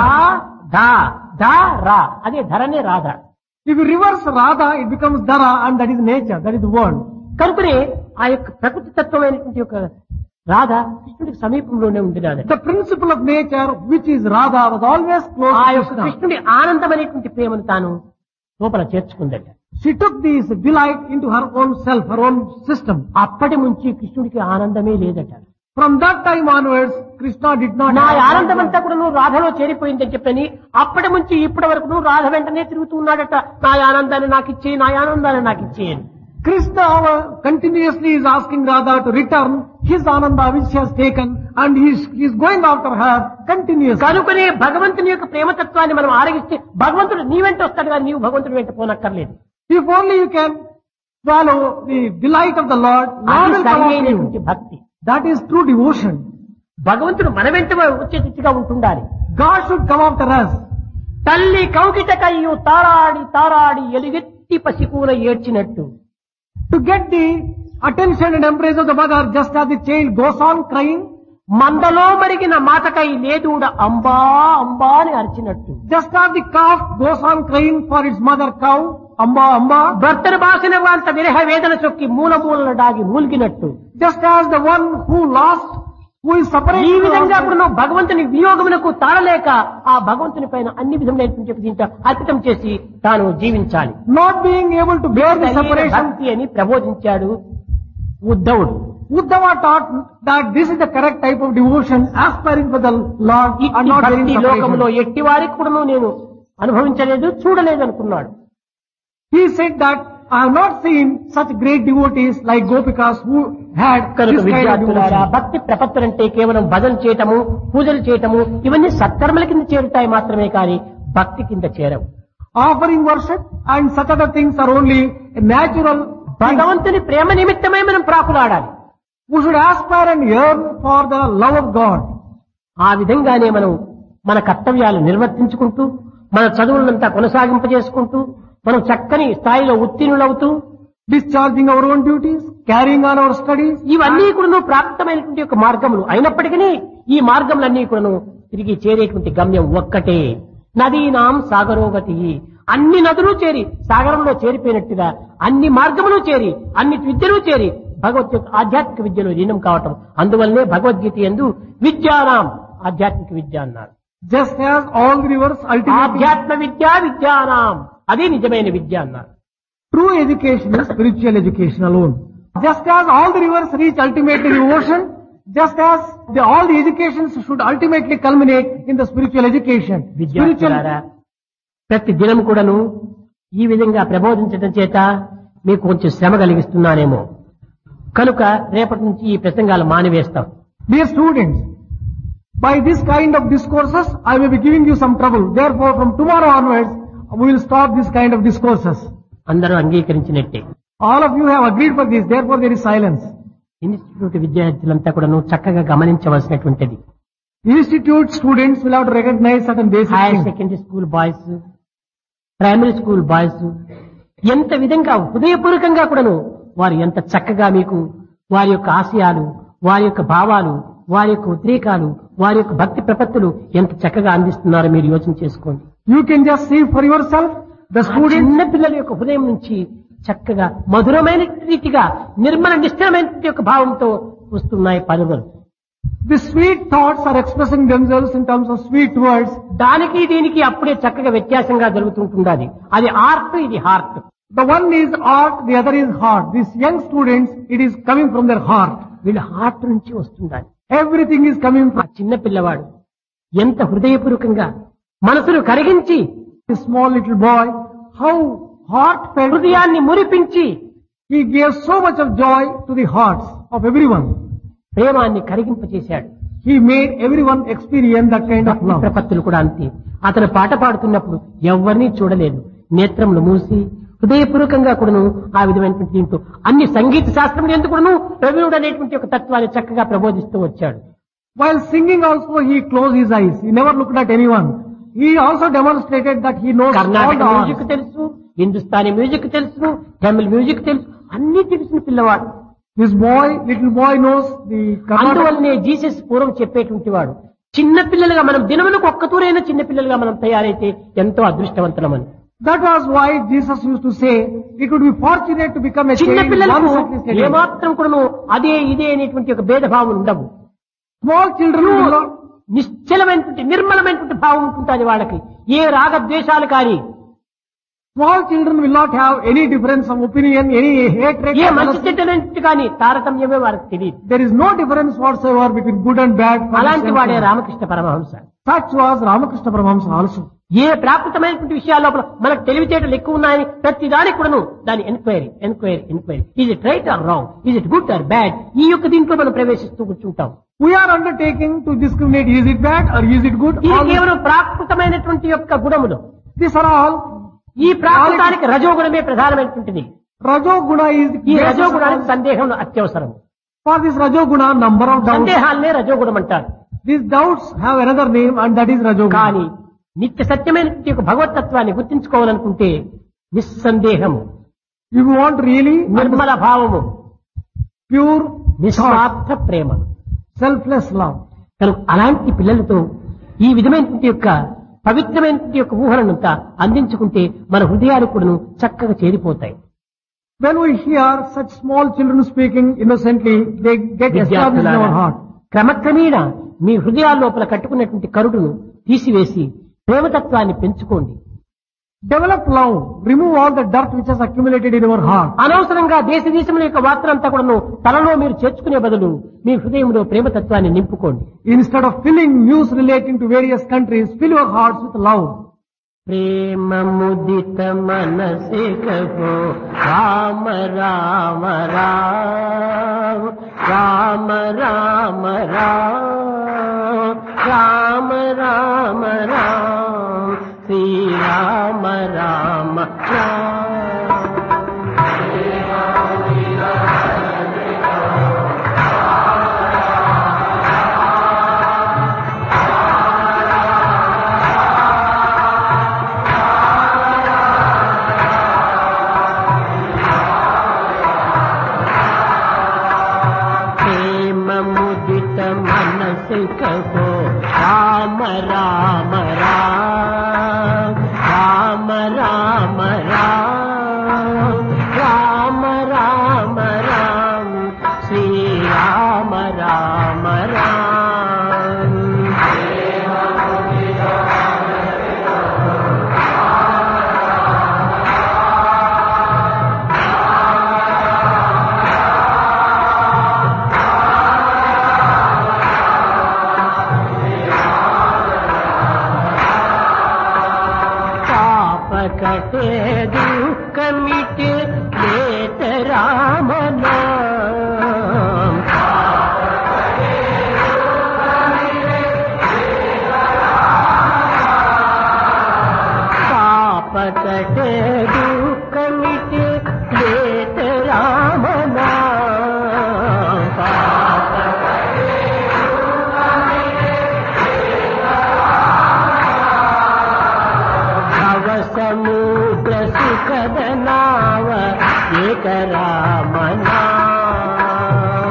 రా అదే ధరనే Radha. If you reverse Radha, it becomes Dara, and that is nature, that is the world. కనుకనే ఆ యొక్క ప్రకృతి తత్వమైనటువంటి యొక్క రాధ కృష్ణుడికి సమీపంలోనే ఉంది. Radha The principle of nature, which is Radha, was always close ఆ to యొక్క Krishna. కృష్ణుడి ఆనందమైనటువంటి ప్రేమను తాను లోపల చేర్చుకుందట. She took this delight into her own self, her own system. అప్పటి నుంచి కృష్ణుడికి ఆనందమే లేదట. From that time onwards, Krishna did not నా have ఆనందం అంతా కూడా నువ్వు రాధలో చేరిపోయిందని చెప్పని అప్పటి నుంచి ఇప్పటి వరకు నువ్వు రాధ వెంటనే తిరుగుతూ ఉన్నాడట. నా ఆనందాన్ని నాకు ఇచ్చేయి, నా ఆనందాన్ని నాకు ఇచ్చేయని. Krishna continuously is asking Radha to return his ananda which she has taken, and he is going after her continuously. కనుకనే భగవంతుని యొక్క ప్రేమతత్వాన్ని మనం ఆరగిస్తే భగవంతుడు నీ వెంట వస్తాడు కానీ నీవు భగవంతుడి వెంట పోనక్కర్లేదు. If only you can swallow the delight of the Lord, Lord అది will come after సరైనటువంటి you. భక్తి. That is true devotion. భగవంతుడు మన వెంట వచ్చేటట్టుగా ఉంటుండాలి. God should come after us. తల్లి కౌకిటకయ్యు తారాడి ఎలుగెత్తి పసికూర ఏడ్చినట్టు. To get the attention and embrace of the mother, just as the child goes on crying, మందలో మరిగిన మాటకై లేదూడ అంబా అంబా అని అరిచినట్టు. just as the calf goes on crying for its mother cow, Amba, Amba, భర్తను బాసిన వాంత విరహ వేదన చొక్కి మూల డాగి మూల్గినట్టు. just as the one who lost, who is ఈ separated విధంగా from ఇప్పుడు నువ్వు భగవంతుని వియోగమునకు తాళలేక ఆ భగవంతుని పైన అన్ని విధములైనటువంటి దీంట్లో అర్పితం చేసి తాను జీవించాలి. not being able to bear the సరైన separation. భక్తి అని ప్రబోధించాడు ఉద్ధవుడు. Uddhava taught that this is the correct type of devotion, aspiring for the Lord and ఇట్టి not bearing భక్తి లోకంలో separation. ఎట్టి వారికి కూడా నేను అనుభవించలేదు, చూడలేదు అనుకున్నాడు. He said that I have not seen such great devotees like Gopikas who had కనుక this kind of విద్యార్థులారా, devotion. భక్తి ప్రపత్తులంటే కేవలం భజన చేయటము, పూజలు చేయటము ఇవన్నీ సత్కర్మల కింద చేరుతాయి మాత్రమే కానీ భక్తి కింద చేరవు. Offering worship and such other things are only a natural thing. భగవంతుని ప్రేమ నిమిత్తమై మనం ప్రాకులాడాలి. We should aspire and yearn for the love of God. ఆ విధంగానే మనం మన కర్తవ్యాలు నిర్వర్తించుకుంటూ మన చదువులంతా కొనసాగింపజేసుకుంటూ మనం చక్కని స్థాయిలో ఉత్తీర్ణులవుతూ Discharging our own duties, carrying on our studies. ఇవన్నీ కూడా ప్రాప్తమైనటువంటి యొక్క మార్గములు అయినప్పటికీ ఈ మార్గములన్నీ కూడా తిరిగి చేరేటువంటి గమ్యం ఒక్కటే. నదీనాం సాగరోగతి. అన్ని నదులు చేరి సాగరంలో చేరిపోయినట్టుగా అన్ని మార్గములు చేరి అన్ని విద్యలు చేరి భగవత్ యొక్క ఆధ్యాత్మిక విద్యలో లీనం కావటం. అందువల్లనే భగవద్గీత యందు విద్యానాం ఆధ్యాత్మిక విద్య అన్నారు. Just as all the rivers ultimately, ఆధ్యాత్మ విద్యానాం అదే నిజమైన విద్య అన్నారు. true education is spiritual education alone. Just as all the rivers reach ultimately the ocean, just as all the educations should ultimately culminate in the spiritual education. విద్యార్థులారా, ప్రతి దినం కూడాను ఈ విధంగా ప్రబోధించడం చేత మీకు కొంచెం శ్రమ కలిగిస్తున్నానేమో కనుక రేపటి నుంచి ఈ ప్రసంగాలు మానివేస్తాం. Dear students, by this kind of discourses, I may be giving you some trouble. Therefore, from tomorrow onwards, we will stop this kind of discourses. అందరూ అంగీకరించినట్టే. All of you have agreed for this. Therefore, there is silence. Institute విద్యార్థులంతా కూడాను చక్కగా గమనించవలసినటువంటిది. Institute students will have to recognize certain basic higher things. Secondary school boys, primary school boys ఎంత విధంగా హృదయపూర్వకంగా కూడాను వారు ఎంత చక్కగా మీకు వారి యొక్క ఆశయాలు, వారి యొక్క భావాలు, వారి యొక్క ఉద్రేకాలు, వారి యొక్క భక్తి ప్రపత్తులు ఎంత చక్కగా అందిస్తున్నారో మీరు యోచన చేసుకోండి. You can just see for yourself the students. చిన్న పిల్లల యొక్క హృదయం నుంచి చక్కగా మధురమైన రీతిగా నిర్మల నిశ్చలమైన యొక్క భావంతో వస్తున్నాయి పలువురు. The sweet thoughts are expressing themselves in terms of sweet words. దానికి దీనికి అప్పుడే చక్కగా వ్యత్యాసంగా జరుగుతుంటుండాలి. అది ఆర్ట్, ఇది heart. The one is art, the other is heart. These young students, it is coming from their heart. వీళ్ళ హార్ట్ నుంచి వస్తుండాలి. Everything is coming ఆ from చిన్న పిల్లవాడు ఎంత హృదయపూర్వకంగా మనసును కరిగించి a small little boy. How heartfelt. హృదయాన్ని మురిపించి He gave so much of joy to the hearts of everyone. ప్రేమాన్ని కరిగింపచేశాడు. He made everyone experience that kind of love. ప్రపత్తులు కూడా అంతే. అతను పాట పాడుతున్నప్పుడు ఎవరిని చూడలేదు, నేత్రములు మూసి హృదయపూర్వకంగా కూడాను ఆ విధమైనటువంటి దీంతో అన్ని సంగీత శాస్త్రములు ఎందుకును రవివుడు అనేటువంటి ఒక తత్వాన్ని చక్కగా ప్రబోధిస్తూ వచ్చాడు. While singing also, he closed his eyes. He never looked at anyone. He also demonstrated that he knows all Karnataka the music arts. తెలుసు, హిందుస్థానీ మ్యూజిక్ తెలుసు, తమిళ మ్యూజిక్ తెలుసు, అన్ని తెలిసిన పిల్లవాడు. This boy, little boy knows the Karnataka. అందువల్లనే జీసస్ పూర్వం చెప్పేటువంటి వాడు చిన్న పిల్లలుగా మనం దినములకు ఒక్కతూరైన చిన్న పిల్లలుగా మనం తయారైతే ఎంతో అదృష్టవంతులమని. That was why Jesus used to say, it would be fortunate to become a చిన్న child పిల్లలకు once at least a day. ఏమాత్రం కూడాను అదే ఇదే అనేటువంటి ఒక భేదభావం ఉండవు. Small children will not, నిశ్చలమైనటువంటి నిర్మలమైనటువంటి భావం ఉంటుంది వాళ్ళకి. ఏ రాగద్వేషాలు కానీ, small children will not have any difference of opinion, any hatred. ఏ మంచి చెడ్డనేటువంటి కానీ తారతమ్యమే వారికి తెలియదు. There is no difference whatsoever between good and bad. అలాంటి వాడే Ramakrishna Paramahamsa. Such was Ramakrishna Paramahamsa also. ఏ ప్రాకృతమైనటువంటి విషయాల లోపల మనకు తెలివితేటలు ఎక్కువ ఉన్నాయని ప్రతి దానికి కూడాను దాని enquiry. Is it right or wrong, is it good or bad, ఈ యొక్క దీంట్లో మనం ప్రవేశిస్తూ కూర్చుంటాం. We are undertaking to discriminate, is it bad or is it good? ఇది All కేవలం ప్రాకృతమైనటువంటి యొక్క గుణములు. these are all. ఈ ప్రాకృతానికి రజోగుణమే ప్రధానమైనటువంటిది. Rajoguna is the ఈ basis రజోగుణానికి of- సందేహం అత్యవసరం. for this Rajoguna, number of doubts. సందేహాలనే రజోగుణం అంటారు. These doubts have another name and that is Rajoguna. కానీ నిత్య సత్యమైనటువంటి యొక్క భగవతత్వాన్ని గుర్తించుకోవాలనుకుంటే నిస్సందేహము, If you want really Nirmala భావము, pure thought, నిస్వార్థ ప్రేమ, selfless love. కనుక అలాంటి పిల్లలతో ఈ విధమైనటువంటి యొక్క పవిత్రమైనటువంటి యొక్క ఊహలనంతా అందించుకుంటే మన హృదయాలు కూడాను చక్కగా చేరిపోతాయి. When we hear such small children speaking innocently, they get established in our heart. క్రమక్రమేణా మీ హృదయాల లోపల కట్టుకున్నటువంటి కరుడును తీసివేసి ప్రేమతత్వాన్ని పెంచుకోండి. Develop love. Remove all the dirt which has accumulated in our heart. అనవసరంగా దేశముల యొక్క వార్తలంతా కూడాను తలలో మీరు చేర్చుకునే బదులు మీ హృదయంలో ప్రేమతత్వాన్ని నింపుకోండి. Instead of filling news relating to various countries, fill your hearts with love. ప్రేమ ముదిత మనసే కహో రామ రామ రామ రామ రామ రామ రామ రామ శ్రీ రామ రామ कहो राम राम राम राम राम राम राम राम राम श्री राम राम राम कटे दुख मिटे लेत राम नाम पाप कटे दुख मिटे लेत राम नाम पाप भव समुद्र सुखद नाव एक राम नाम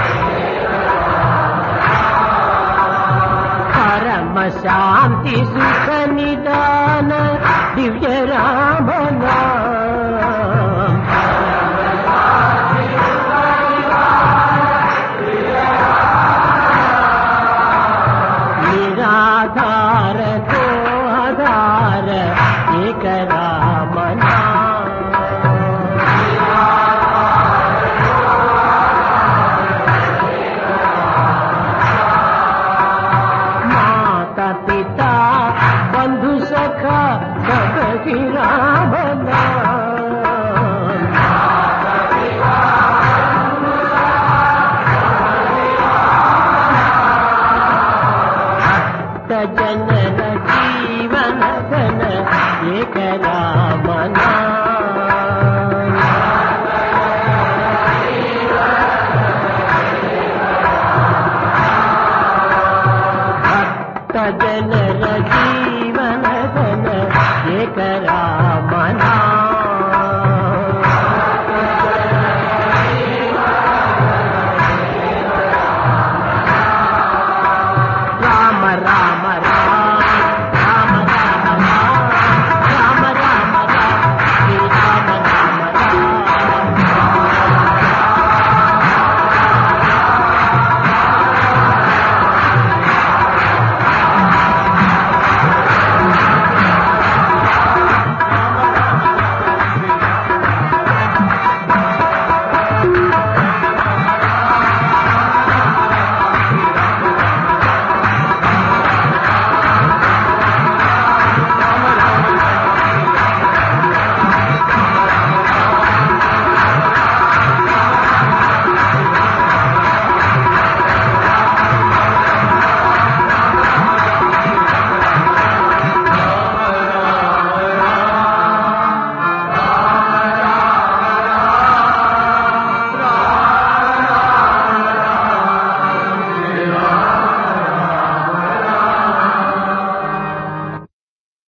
परम शांति